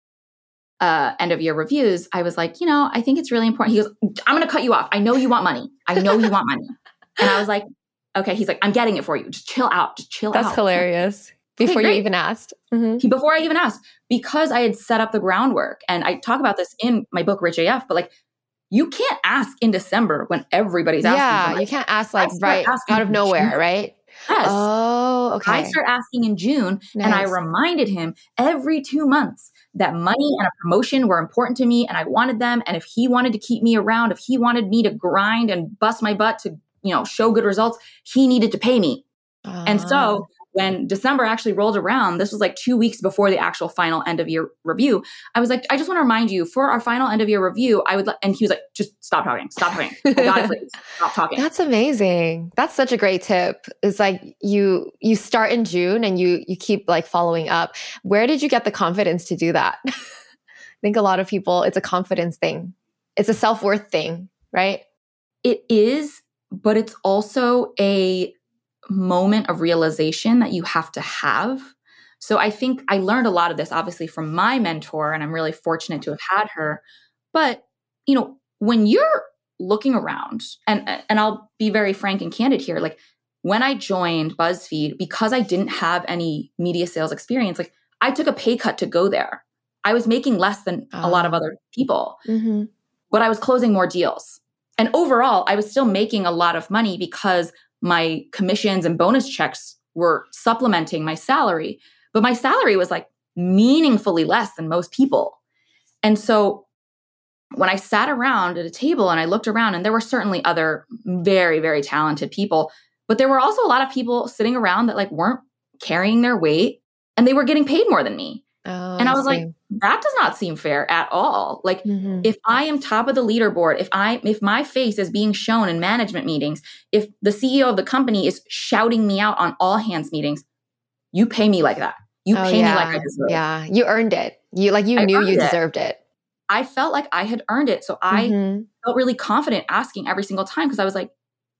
[SPEAKER 1] uh, end of year reviews, I was like, you know, I think it's really important. He goes, I'm going to cut you off. I know you want money. I know you want money. And I was like, okay. He's like, I'm getting it for you. Just chill out. Just chill
[SPEAKER 2] That's
[SPEAKER 1] out.
[SPEAKER 2] That's hilarious. Before okay, you even asked.
[SPEAKER 1] Mm-hmm. He, before I even asked, because I had set up the groundwork. And I talk about this in my book, Rich A F, but like, you can't ask in December when everybody's asking.
[SPEAKER 2] Yeah,
[SPEAKER 1] for
[SPEAKER 2] you can't ask like right out of nowhere,
[SPEAKER 1] June.
[SPEAKER 2] Right?
[SPEAKER 1] Yes.
[SPEAKER 2] Oh, okay.
[SPEAKER 1] I start asking in June, nice. And I reminded him every two months that money and a promotion were important to me and I wanted them. And if he wanted to keep me around, if he wanted me to grind and bust my butt to, you know, show good results, he needed to pay me. Uh. And so when December actually rolled around, this was like two weeks before the actual final end of year review. I was like, I just want to remind you for our final end of year review, I would, and he was like, just stop talking, stop talking. I got it, please. Stop talking.
[SPEAKER 2] That's amazing. That's such a great tip. It's like you, you start in June and you, you keep like following up. Where did you get the confidence to do that? I think a lot of people, it's a confidence thing. It's a self-worth thing, right?
[SPEAKER 1] It is, but it's also a moment of realization that you have to have. So I think I learned a lot of this, obviously, from my mentor, and I'm really fortunate to have had her. But, you know, when you're looking around, and, and I'll be very frank and candid here, like when I joined BuzzFeed, because I didn't have any media sales experience, like I took a pay cut to go there. I was making less than oh. a lot of other people, mm-hmm. but I was closing more deals. And overall, I was still making a lot of money because my commissions and bonus checks were supplementing my salary, but my salary was like meaningfully less than most people. And so when I sat around at a table and I looked around, and there were certainly other very, very talented people, but there were also a lot of people sitting around that like weren't carrying their weight and they were getting paid more than me.
[SPEAKER 2] Oh,
[SPEAKER 1] and I was
[SPEAKER 2] I
[SPEAKER 1] like, that does not seem fair at all. Like mm-hmm. if I am top of the leaderboard, if I, if my face is being shown in management meetings, if the C E O of the company is shouting me out on all hands meetings, you pay me like that. You
[SPEAKER 2] oh,
[SPEAKER 1] pay
[SPEAKER 2] yeah.
[SPEAKER 1] me like I deserve.
[SPEAKER 2] Yeah. You earned it. You like, you I knew you deserved it. it.
[SPEAKER 1] I felt like I had earned it. So I mm-hmm. felt really confident asking every single time. Cause I was like,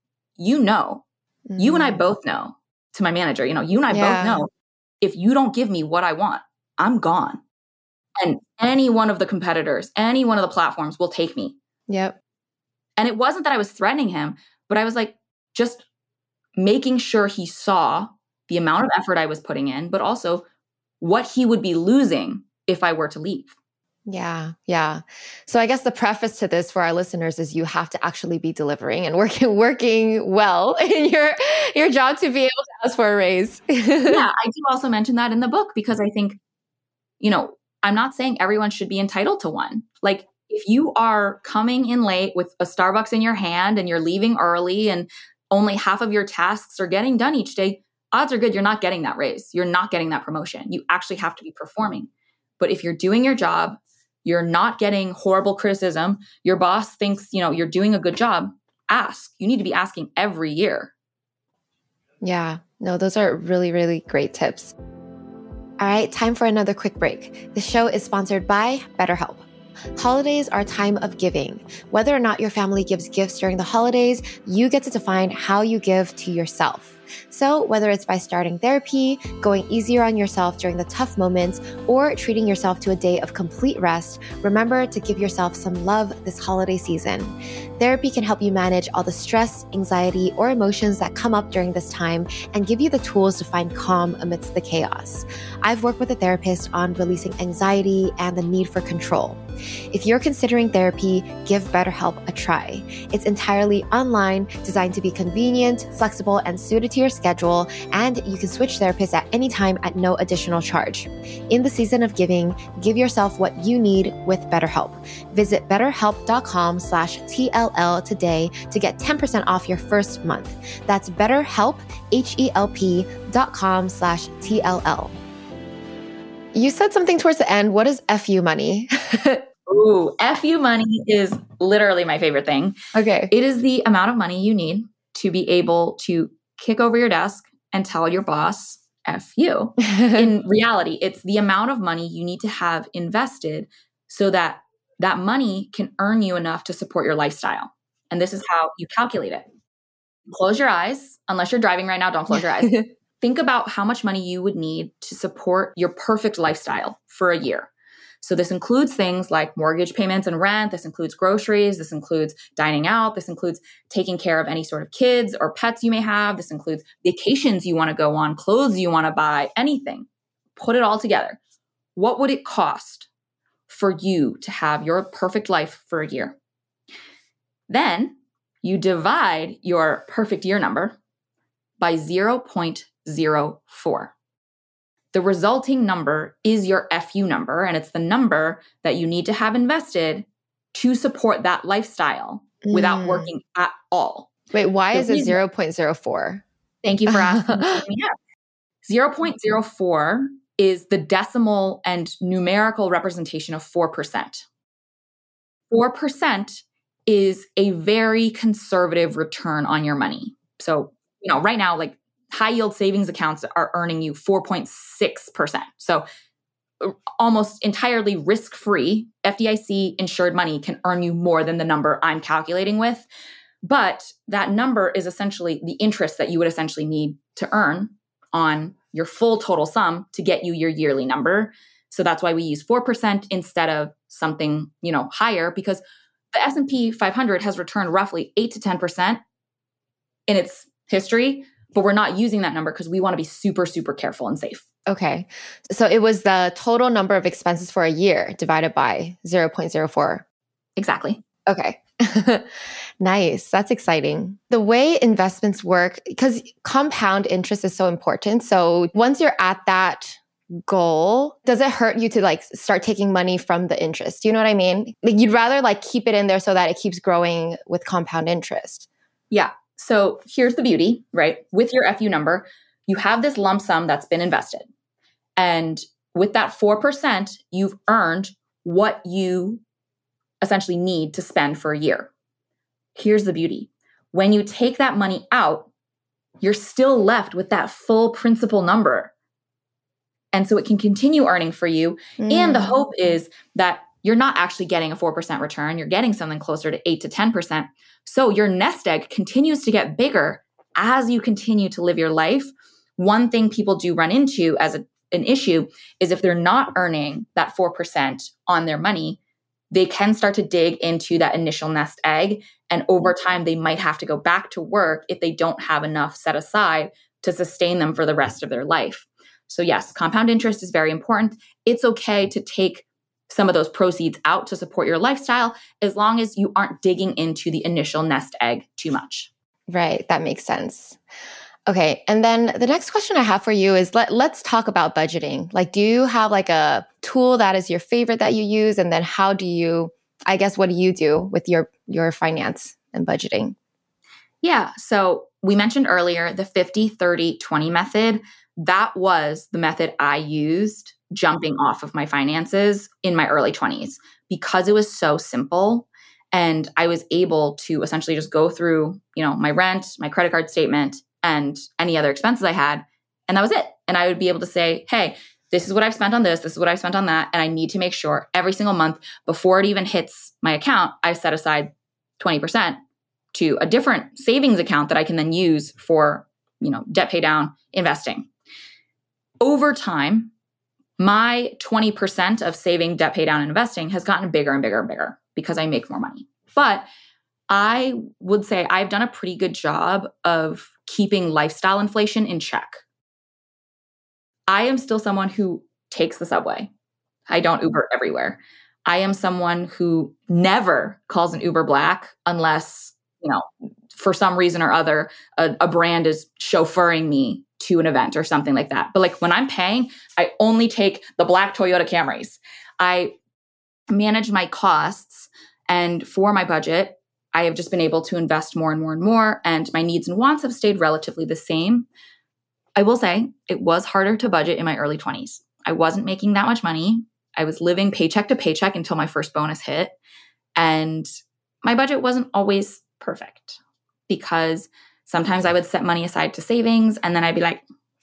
[SPEAKER 1] you know, mm-hmm. you and I both know, to my manager, you know, you and I yeah. both know, if you don't give me what I want, I'm gone. And any one of the competitors, any one of the platforms will take me.
[SPEAKER 2] Yep.
[SPEAKER 1] And it wasn't that I was threatening him, but I was like, just making sure he saw the amount of effort I was putting in, but also what he would be losing if I were to leave.
[SPEAKER 2] Yeah, yeah. So I guess the preface to this for our listeners is you have to actually be delivering and working working well in your your job to be able to ask for a raise.
[SPEAKER 1] Yeah, I do also mention that in the book because I think, you know, I'm not saying everyone should be entitled to one. Like if you are coming in late with a Starbucks in your hand and you're leaving early and only half of your tasks are getting done each day, odds are good you're not getting that raise. You're not getting that promotion. You actually have to be performing. But if you're doing your job, you're not getting horrible criticism, your boss thinks, you know, you're doing a good job, ask. You need to be asking every year.
[SPEAKER 2] Yeah, no, those are really, really great tips. All right, time for another quick break. The show is sponsored by BetterHelp. Holidays are a time of giving. Whether or not your family gives gifts during the holidays, you get to define how you give to yourself. So whether it's by starting therapy, going easier on yourself during the tough moments, or treating yourself to a day of complete rest, remember to give yourself some love this holiday season. Therapy can help you manage all the stress, anxiety, or emotions that come up during this time and give you the tools to find calm amidst the chaos. I've worked with a therapist on releasing anxiety and the need for control. If you're considering therapy, give BetterHelp a try. It's entirely online, designed to be convenient, flexible, and suited to your schedule, and you can switch therapists at any time at no additional charge. In the season of giving, give yourself what you need with BetterHelp. Visit betterhelp.com slash TLL today to get ten percent off your first month. That's betterhelp, H-E-L-P dot com slash T-L-L. You said something towards the end. What is F U money?
[SPEAKER 1] Ooh, F U money is literally my favorite thing.
[SPEAKER 2] Okay.
[SPEAKER 1] It is the amount of money you need to be able to kick over your desk and tell your boss, F you. In reality, it's the amount of money you need to have invested so that that money can earn you enough to support your lifestyle. And this is how you calculate it. Close your eyes. Unless you're driving right now, don't close your eyes. Think about how much money you would need to support your perfect lifestyle for a year. So this includes things like mortgage payments and rent. This includes groceries. This includes dining out. This includes taking care of any sort of kids or pets you may have. This includes vacations you want to go on, clothes you want to buy, anything. Put it all together. What would it cost for you to have your perfect life for a year? Then you divide your perfect year number by zero point zero four. The resulting number is your F U number, and it's the number that you need to have invested to support that lifestyle mm. without working at all.
[SPEAKER 2] Wait, why the is it zero point zero four?
[SPEAKER 1] Thank you for asking. Yeah. zero point zero four is the decimal and numerical representation of four percent. four percent is a very conservative return on your money. So, you know, right now, like, high yield savings accounts are earning you four point six percent. So almost entirely risk-free, F D I C insured money can earn you more than the number I'm calculating with. But that number is essentially the interest that you would essentially need to earn on your full total sum to get you your yearly number. So that's why we use four percent instead of something, you know, higher, because the S and P five hundred has returned roughly eight to ten percent in its history. But we're not using that number because we want to be super, super careful and safe.
[SPEAKER 2] Okay. So it was the total number of expenses for a year divided by zero point zero four.
[SPEAKER 1] Exactly.
[SPEAKER 2] Okay. Nice. That's exciting. The way investments work, because compound interest is so important. So once you're at that goal, does it hurt you to like start taking money from the interest? Do you know what I mean? Like you'd rather like keep it in there so that it keeps growing with compound interest.
[SPEAKER 1] Yeah. So here's the beauty, right? With your F U number, you have this lump sum that's been invested. And with that four percent, you've earned what you essentially need to spend for a year. Here's the beauty. When you take that money out, you're still left with that full principal number. And so it can continue earning for you. Mm. And the hope is that you're not actually getting a four percent return. You're getting something closer to eight to ten percent. So your nest egg continues to get bigger as you continue to live your life. One thing people do run into as a, an issue is if they're not earning that four percent on their money, they can start to dig into that initial nest egg. And over time, they might have to go back to work if they don't have enough set aside to sustain them for the rest of their life. So yes, compound interest is very important. It's okay to take some of those proceeds out to support your lifestyle, as long as you aren't digging into the initial nest egg too much.
[SPEAKER 2] Right. That makes sense. Okay. And then the next question I have for you is let, let's talk about budgeting. Like, do you have like a tool that is your favorite that you use? And then how do you, I guess, what do you do with your, your finance and budgeting?
[SPEAKER 1] Yeah. So we mentioned earlier the fifty, thirty, twenty method. That was the method I used jumping off of my finances in my early twenties because it was so simple. And I was able to essentially just go through, you know, my rent, my credit card statement, and any other expenses I had. And that was it. And I would be able to say, hey, this is what I've spent on this. This is what I've spent on that. And I need to make sure every single month before it even hits my account, I set aside twenty percent to a different savings account that I can then use for, you know, debt pay down, investing. Over time, my twenty percent of saving, debt pay down, and investing has gotten bigger and bigger and bigger because I make more money. But I would say I've done a pretty good job of keeping lifestyle inflation in check. I am still someone who takes the subway. I don't Uber everywhere. I am someone who never calls an Uber Black unless, you know, for some reason or other, a, a brand is chauffeuring me to an event or something like that. But like when I'm paying, I only take the black Toyota Camrys. I manage my costs, and for my budget, I have just been able to invest more and more and more, and my needs and wants have stayed relatively the same. I will say it was harder to budget in my early twenties. I wasn't making that much money. I was living paycheck to paycheck until my first bonus hit. And my budget wasn't always perfect because sometimes I would set money aside to savings and then I'd be like,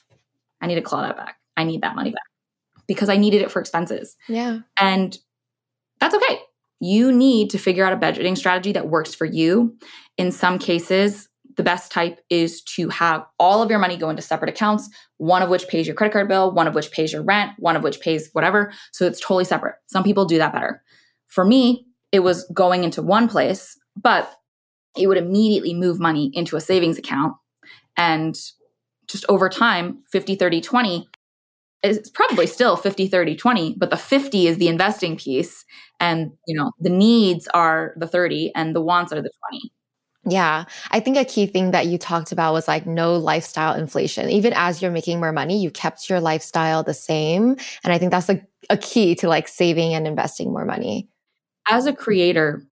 [SPEAKER 1] I need to claw that back. I need that money back because I needed it for expenses.
[SPEAKER 2] Yeah.
[SPEAKER 1] And that's okay. You need to figure out a budgeting strategy that works for you. In some cases, the best type is to have all of your money go into separate accounts, one of which pays your credit card bill, one of which pays your rent, one of which pays whatever. So it's totally separate. Some people do that better. For me, it was going into one place, but it would immediately move money into a savings account. And just over time, fifty, thirty, twenty is probably still fifty, thirty, twenty, but the fifty is the investing piece. And, you know, the needs are the thirty and the wants are the twenty.
[SPEAKER 2] Yeah. I think a key thing that you talked about was like no lifestyle inflation. Even as you're making more money, you kept your lifestyle the same. And I think that's like a key to like saving and investing more money.
[SPEAKER 1] As a creator,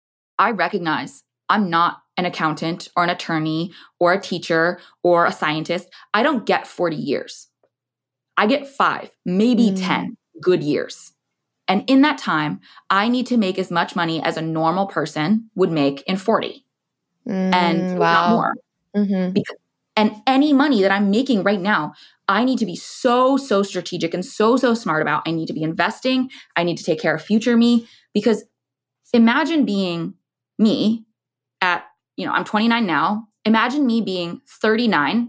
[SPEAKER 1] I recognize I'm not an accountant or an attorney or a teacher or a scientist. I don't get forty years. I get five, maybe mm. ten good years. And in that time, I need to make as much money as a normal person would make in forty.
[SPEAKER 2] Mm,
[SPEAKER 1] and
[SPEAKER 2] wow.
[SPEAKER 1] not more.
[SPEAKER 2] Mm-hmm.
[SPEAKER 1] Because, and any money that I'm making right now, I need to be so, so strategic and so, so smart about. I need to be investing. I need to take care of future me. Because imagine being me at, you know, I'm twenty-nine now. Imagine me being thirty-nine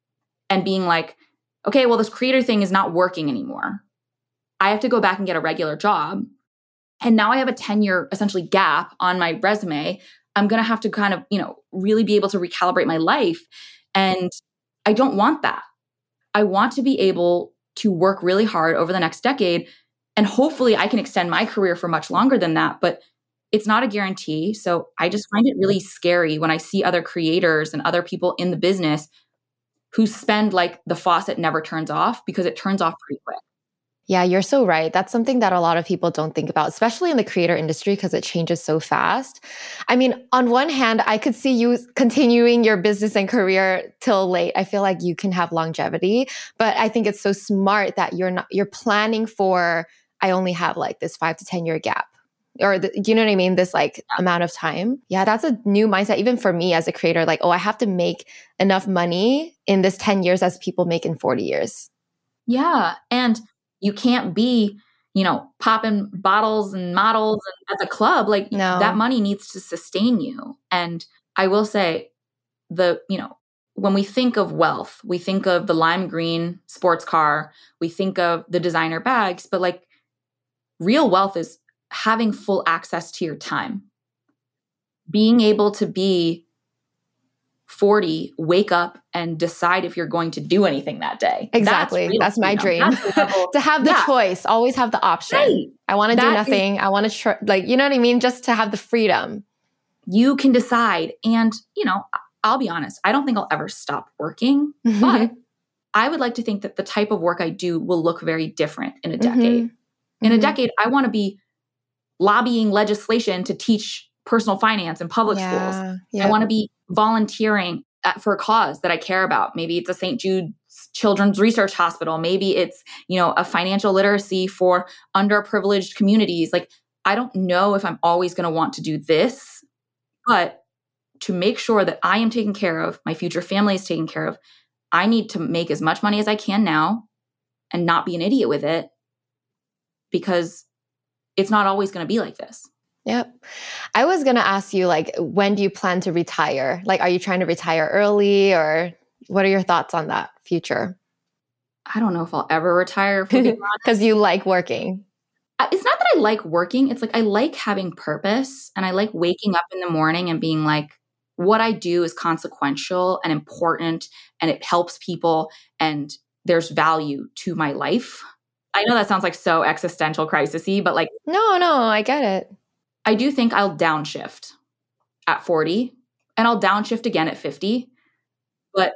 [SPEAKER 1] and being like, okay, well, this creator thing is not working anymore. I have to go back and get a regular job. And now I have a ten-year essentially gap on my resume. I'm going to have to kind of, you know, really be able to recalibrate my life. And I don't want that. I want to be able to work really hard over the next decade. And hopefully I can extend my career for much longer than that. But it's not a guarantee. So I just find it really scary when I see other creators and other people in the business who spend like the faucet never turns off, because it turns off pretty quick.
[SPEAKER 2] Yeah, you're so right. That's something that a lot of people don't think about, especially in the creator industry, because it changes so fast. I mean, on one hand, I could see you continuing your business and career till late. I feel like you can have longevity, but I think it's so smart that you're not, you're planning for, I only have like this five to ten year gap. Or the, you know what I mean? This like amount of time. Yeah, that's a new mindset, even for me as a creator, like, oh, I have to make enough money in this ten years as people make in forty years.
[SPEAKER 1] Yeah. And you can't be, you know, popping bottles and models and at the club. Like
[SPEAKER 2] no.
[SPEAKER 1] That money needs to sustain you. And I will say the, you know, when we think of wealth, we think of the lime green sports car, we think of the designer bags, but like real wealth is having full access to your time, being able to be forty, wake up and decide if you're going to do anything that day.
[SPEAKER 2] Exactly. That's, that's my dream. That's to have the yeah. choice, always have the option. Right. I want to do nothing. Is, I want to, tr- like, you know what I mean? Just to have the freedom.
[SPEAKER 1] You can decide. And, you know, I'll be honest, I don't think I'll ever stop working, but I would like to think that the type of work I do will look very different in a decade. Mm-hmm. In a decade, I want to be lobbying legislation to teach personal finance in public yeah, schools. Yep. I want to be volunteering at, for a cause that I care about. Maybe it's a Saint Jude's Children's Research Hospital. Maybe it's, you know, a financial literacy for underprivileged communities. Like, I don't know if I'm always going to want to do this, but to make sure that I am taken care of, my future family is taken care of, I need to make as much money as I can now and not be an idiot with it, because it's not always going to be like this.
[SPEAKER 2] Yep. I was going to ask you, like, when do you plan to retire? Like, are you trying to retire early, or what are your thoughts on that future?
[SPEAKER 1] I don't know if I'll ever retire.
[SPEAKER 2] Because you like working.
[SPEAKER 1] It's not that I like working. It's like I like having purpose, and I like waking up in the morning and being like, what I do is consequential and important, and it helps people, and there's value to my life. I know that sounds like so existential crisis-y, but like...
[SPEAKER 2] No, no, I get it.
[SPEAKER 1] I do think I'll downshift at forty, and I'll downshift again at fifty. But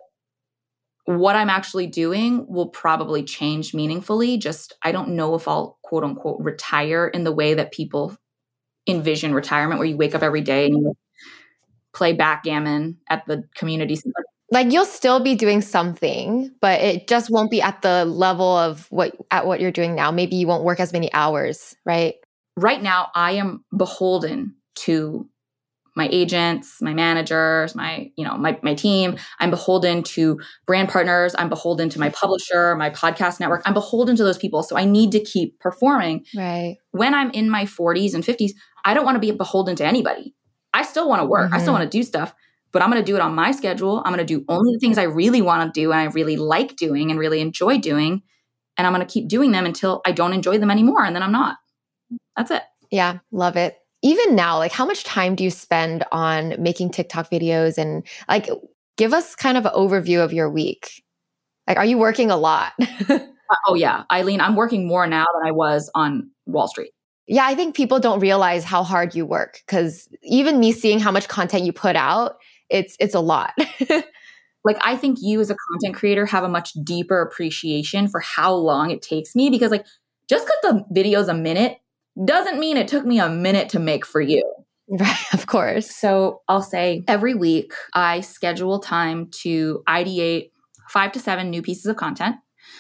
[SPEAKER 1] what I'm actually doing will probably change meaningfully. Just, I don't know if I'll quote unquote retire in the way that people envision retirement, where you wake up every day and you play backgammon at the community center.
[SPEAKER 2] Like, you'll still be doing something, but it just won't be at the level of what at what you're doing now. Maybe you won't work as many hours, right?
[SPEAKER 1] Right now, I am beholden to my agents, my managers, my, you know, my, my team. I'm beholden to brand partners. I'm beholden to my publisher, my podcast network. I'm beholden to those people. So I need to keep performing.
[SPEAKER 2] Right.
[SPEAKER 1] When I'm in my forties and fifties, I don't want to be beholden to anybody. I still want to work. Mm-hmm. I still want to do stuff, but I'm going to do it on my schedule. I'm going to do only the things I really want to do and I really like doing and really enjoy doing. And I'm going to keep doing them until I don't enjoy them anymore. And then I'm not. That's it.
[SPEAKER 2] Yeah. Love it. Even now, like, how much time do you spend on making TikTok videos? And like, give us kind of an overview of your week. Like, are you working a lot?
[SPEAKER 1] uh, oh yeah. Eileen, I'm working more now than I was on Wall Street.
[SPEAKER 2] Yeah. I think people don't realize how hard you work, because even me seeing how much content you put out, it's, it's a lot.
[SPEAKER 1] Like, I think you as a content creator have a much deeper appreciation for how long it takes me, because like, just because the video's a minute doesn't mean it took me a minute to make for you.
[SPEAKER 2] Right, of course.
[SPEAKER 1] So I'll say every week I schedule time to ideate five to seven new pieces of content.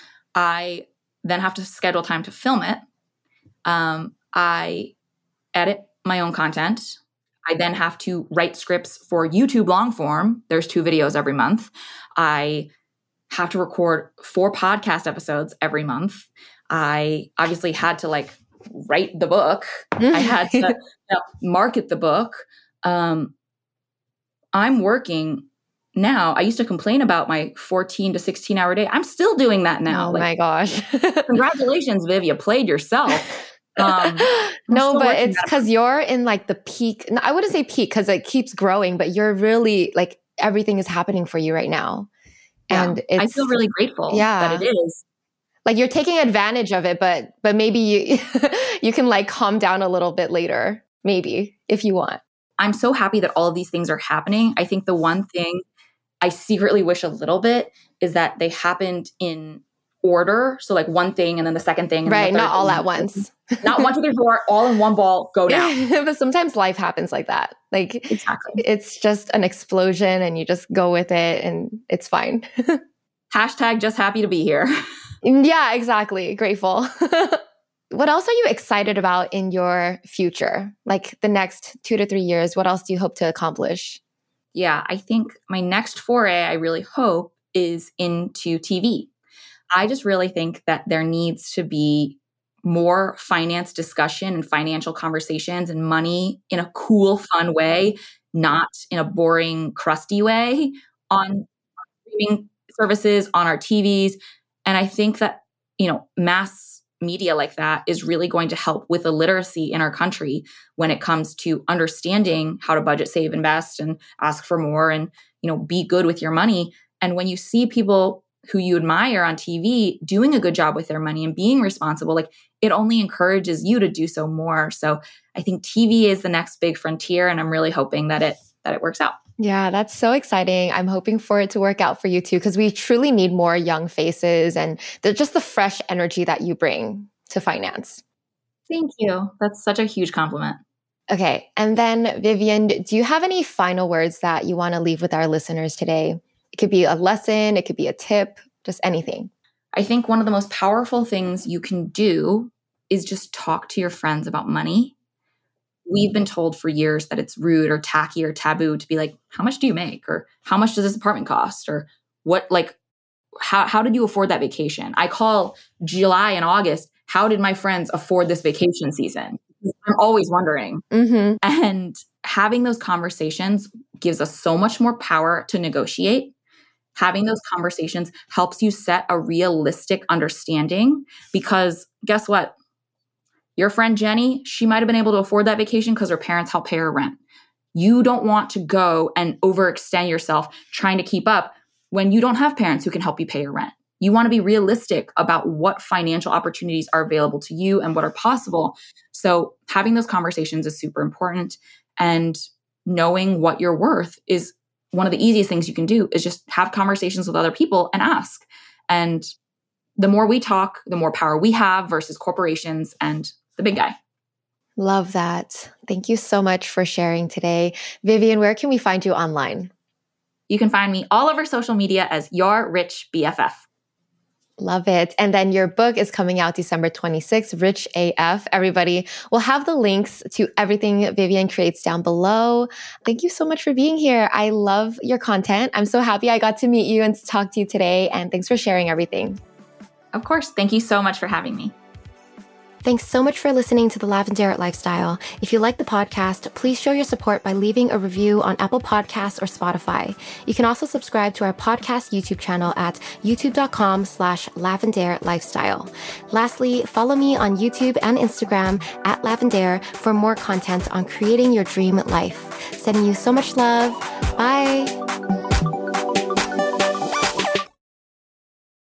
[SPEAKER 1] I then have to schedule time to film it. Um, I edit my own content. I then have to write scripts for YouTube long form. There's two videos every month. I have to record four podcast episodes every month. I obviously had to like write the book. I had to you know, market the book. Um, I'm working now. I used to complain about my fourteen to sixteen hour day. I'm still doing that now.
[SPEAKER 2] Oh
[SPEAKER 1] like,
[SPEAKER 2] my gosh.
[SPEAKER 1] Congratulations, Viv. You played yourself. Um,
[SPEAKER 2] no, but it's because you're in like the peak. I wouldn't say peak because it keeps growing, but you're really like everything is happening for you right now. And
[SPEAKER 1] yeah,
[SPEAKER 2] it's,
[SPEAKER 1] I feel really grateful
[SPEAKER 2] yeah.
[SPEAKER 1] that it is.
[SPEAKER 2] Like, you're taking advantage of it, but but maybe you you can like calm down a little bit later, maybe, if you want.
[SPEAKER 1] I'm so happy that all of these things are happening. I think the one thing I secretly wish a little bit is that they happened in order. So like one thing and then the second thing. And
[SPEAKER 2] right,
[SPEAKER 1] the
[SPEAKER 2] not all
[SPEAKER 1] thing.
[SPEAKER 2] at once.
[SPEAKER 1] Not one, two, three, four, all in one ball, go down.
[SPEAKER 2] But sometimes life happens like that. Like,
[SPEAKER 1] exactly. It's
[SPEAKER 2] just an explosion and you just go with it and it's fine.
[SPEAKER 1] Hashtag just happy to be here.
[SPEAKER 2] Yeah, exactly. Grateful. What else are you excited about in your future? Like the next two to three years, what else do you hope to accomplish?
[SPEAKER 1] Yeah, I think my next foray, I really hope, is into T V. I just really think that there needs to be more finance discussion and financial conversations and money in a cool, fun way, not in a boring, crusty way on streaming services, on our T Vs. And I think that, you know, mass media like that is really going to help with the literacy in our country when it comes to understanding how to budget, save, invest, and ask for more and, you know, be good with your money. And when you see people who you admire on T V doing a good job with their money and being responsible, like it only encourages you to do so more. So I think T V is the next big frontier, and I'm really hoping that it that it works out.
[SPEAKER 2] Yeah, that's so exciting. I'm hoping for it to work out for you too, because we truly need more young faces and the, just the fresh energy that you bring to finance.
[SPEAKER 1] Thank you. That's such a huge compliment.
[SPEAKER 2] Okay. And then Vivian, do you have any final words that you want to leave with our listeners today? It could be a lesson, it could be a tip, just anything.
[SPEAKER 1] I think one of the most powerful things you can do is just talk to your friends about money. We've been told for years that it's rude or tacky or taboo to be like, how much do you make? Or how much does this apartment cost? Or what, like, how, how did you afford that vacation? I call July and August, how did my friends afford this vacation season? I'm always wondering.
[SPEAKER 2] Mm-hmm.
[SPEAKER 1] And having those conversations gives us so much more power to negotiate. Having those conversations helps you set a realistic understanding, because guess what? Your friend Jenny, she might have been able to afford that vacation because her parents helped pay her rent. You don't want to go and overextend yourself trying to keep up when you don't have parents who can help you pay your rent. You want to be realistic about what financial opportunities are available to you and what are possible. So having those conversations is super important. And knowing what you're worth is one of the easiest things you can do, is just have conversations with other people and ask. And the more we talk, the more power we have versus corporations and the big guy.
[SPEAKER 2] Love that. Thank you so much for sharing today. Vivian, where can we find you online?
[SPEAKER 1] You can find me all over social media as Your Rich B F F.
[SPEAKER 2] Love it. And then your book is coming out December twenty-sixth, Rich A F. Everybody, we'll have the links to everything Vivian creates down below. Thank you so much for being here. I love your content. I'm so happy I got to meet you and to talk to you today. And thanks for sharing everything.
[SPEAKER 1] Of course. Thank you so much for having me.
[SPEAKER 2] Thanks so much for listening to The Lavendaire Lifestyle. If you like the podcast, please show your support by leaving a review on Apple Podcasts or Spotify. You can also subscribe to our podcast YouTube channel at youtube.com slash Lavendaire Lifestyle. Lastly, follow me on YouTube and Instagram at Lavendaire for more content on creating your dream life. Sending you so much love. Bye.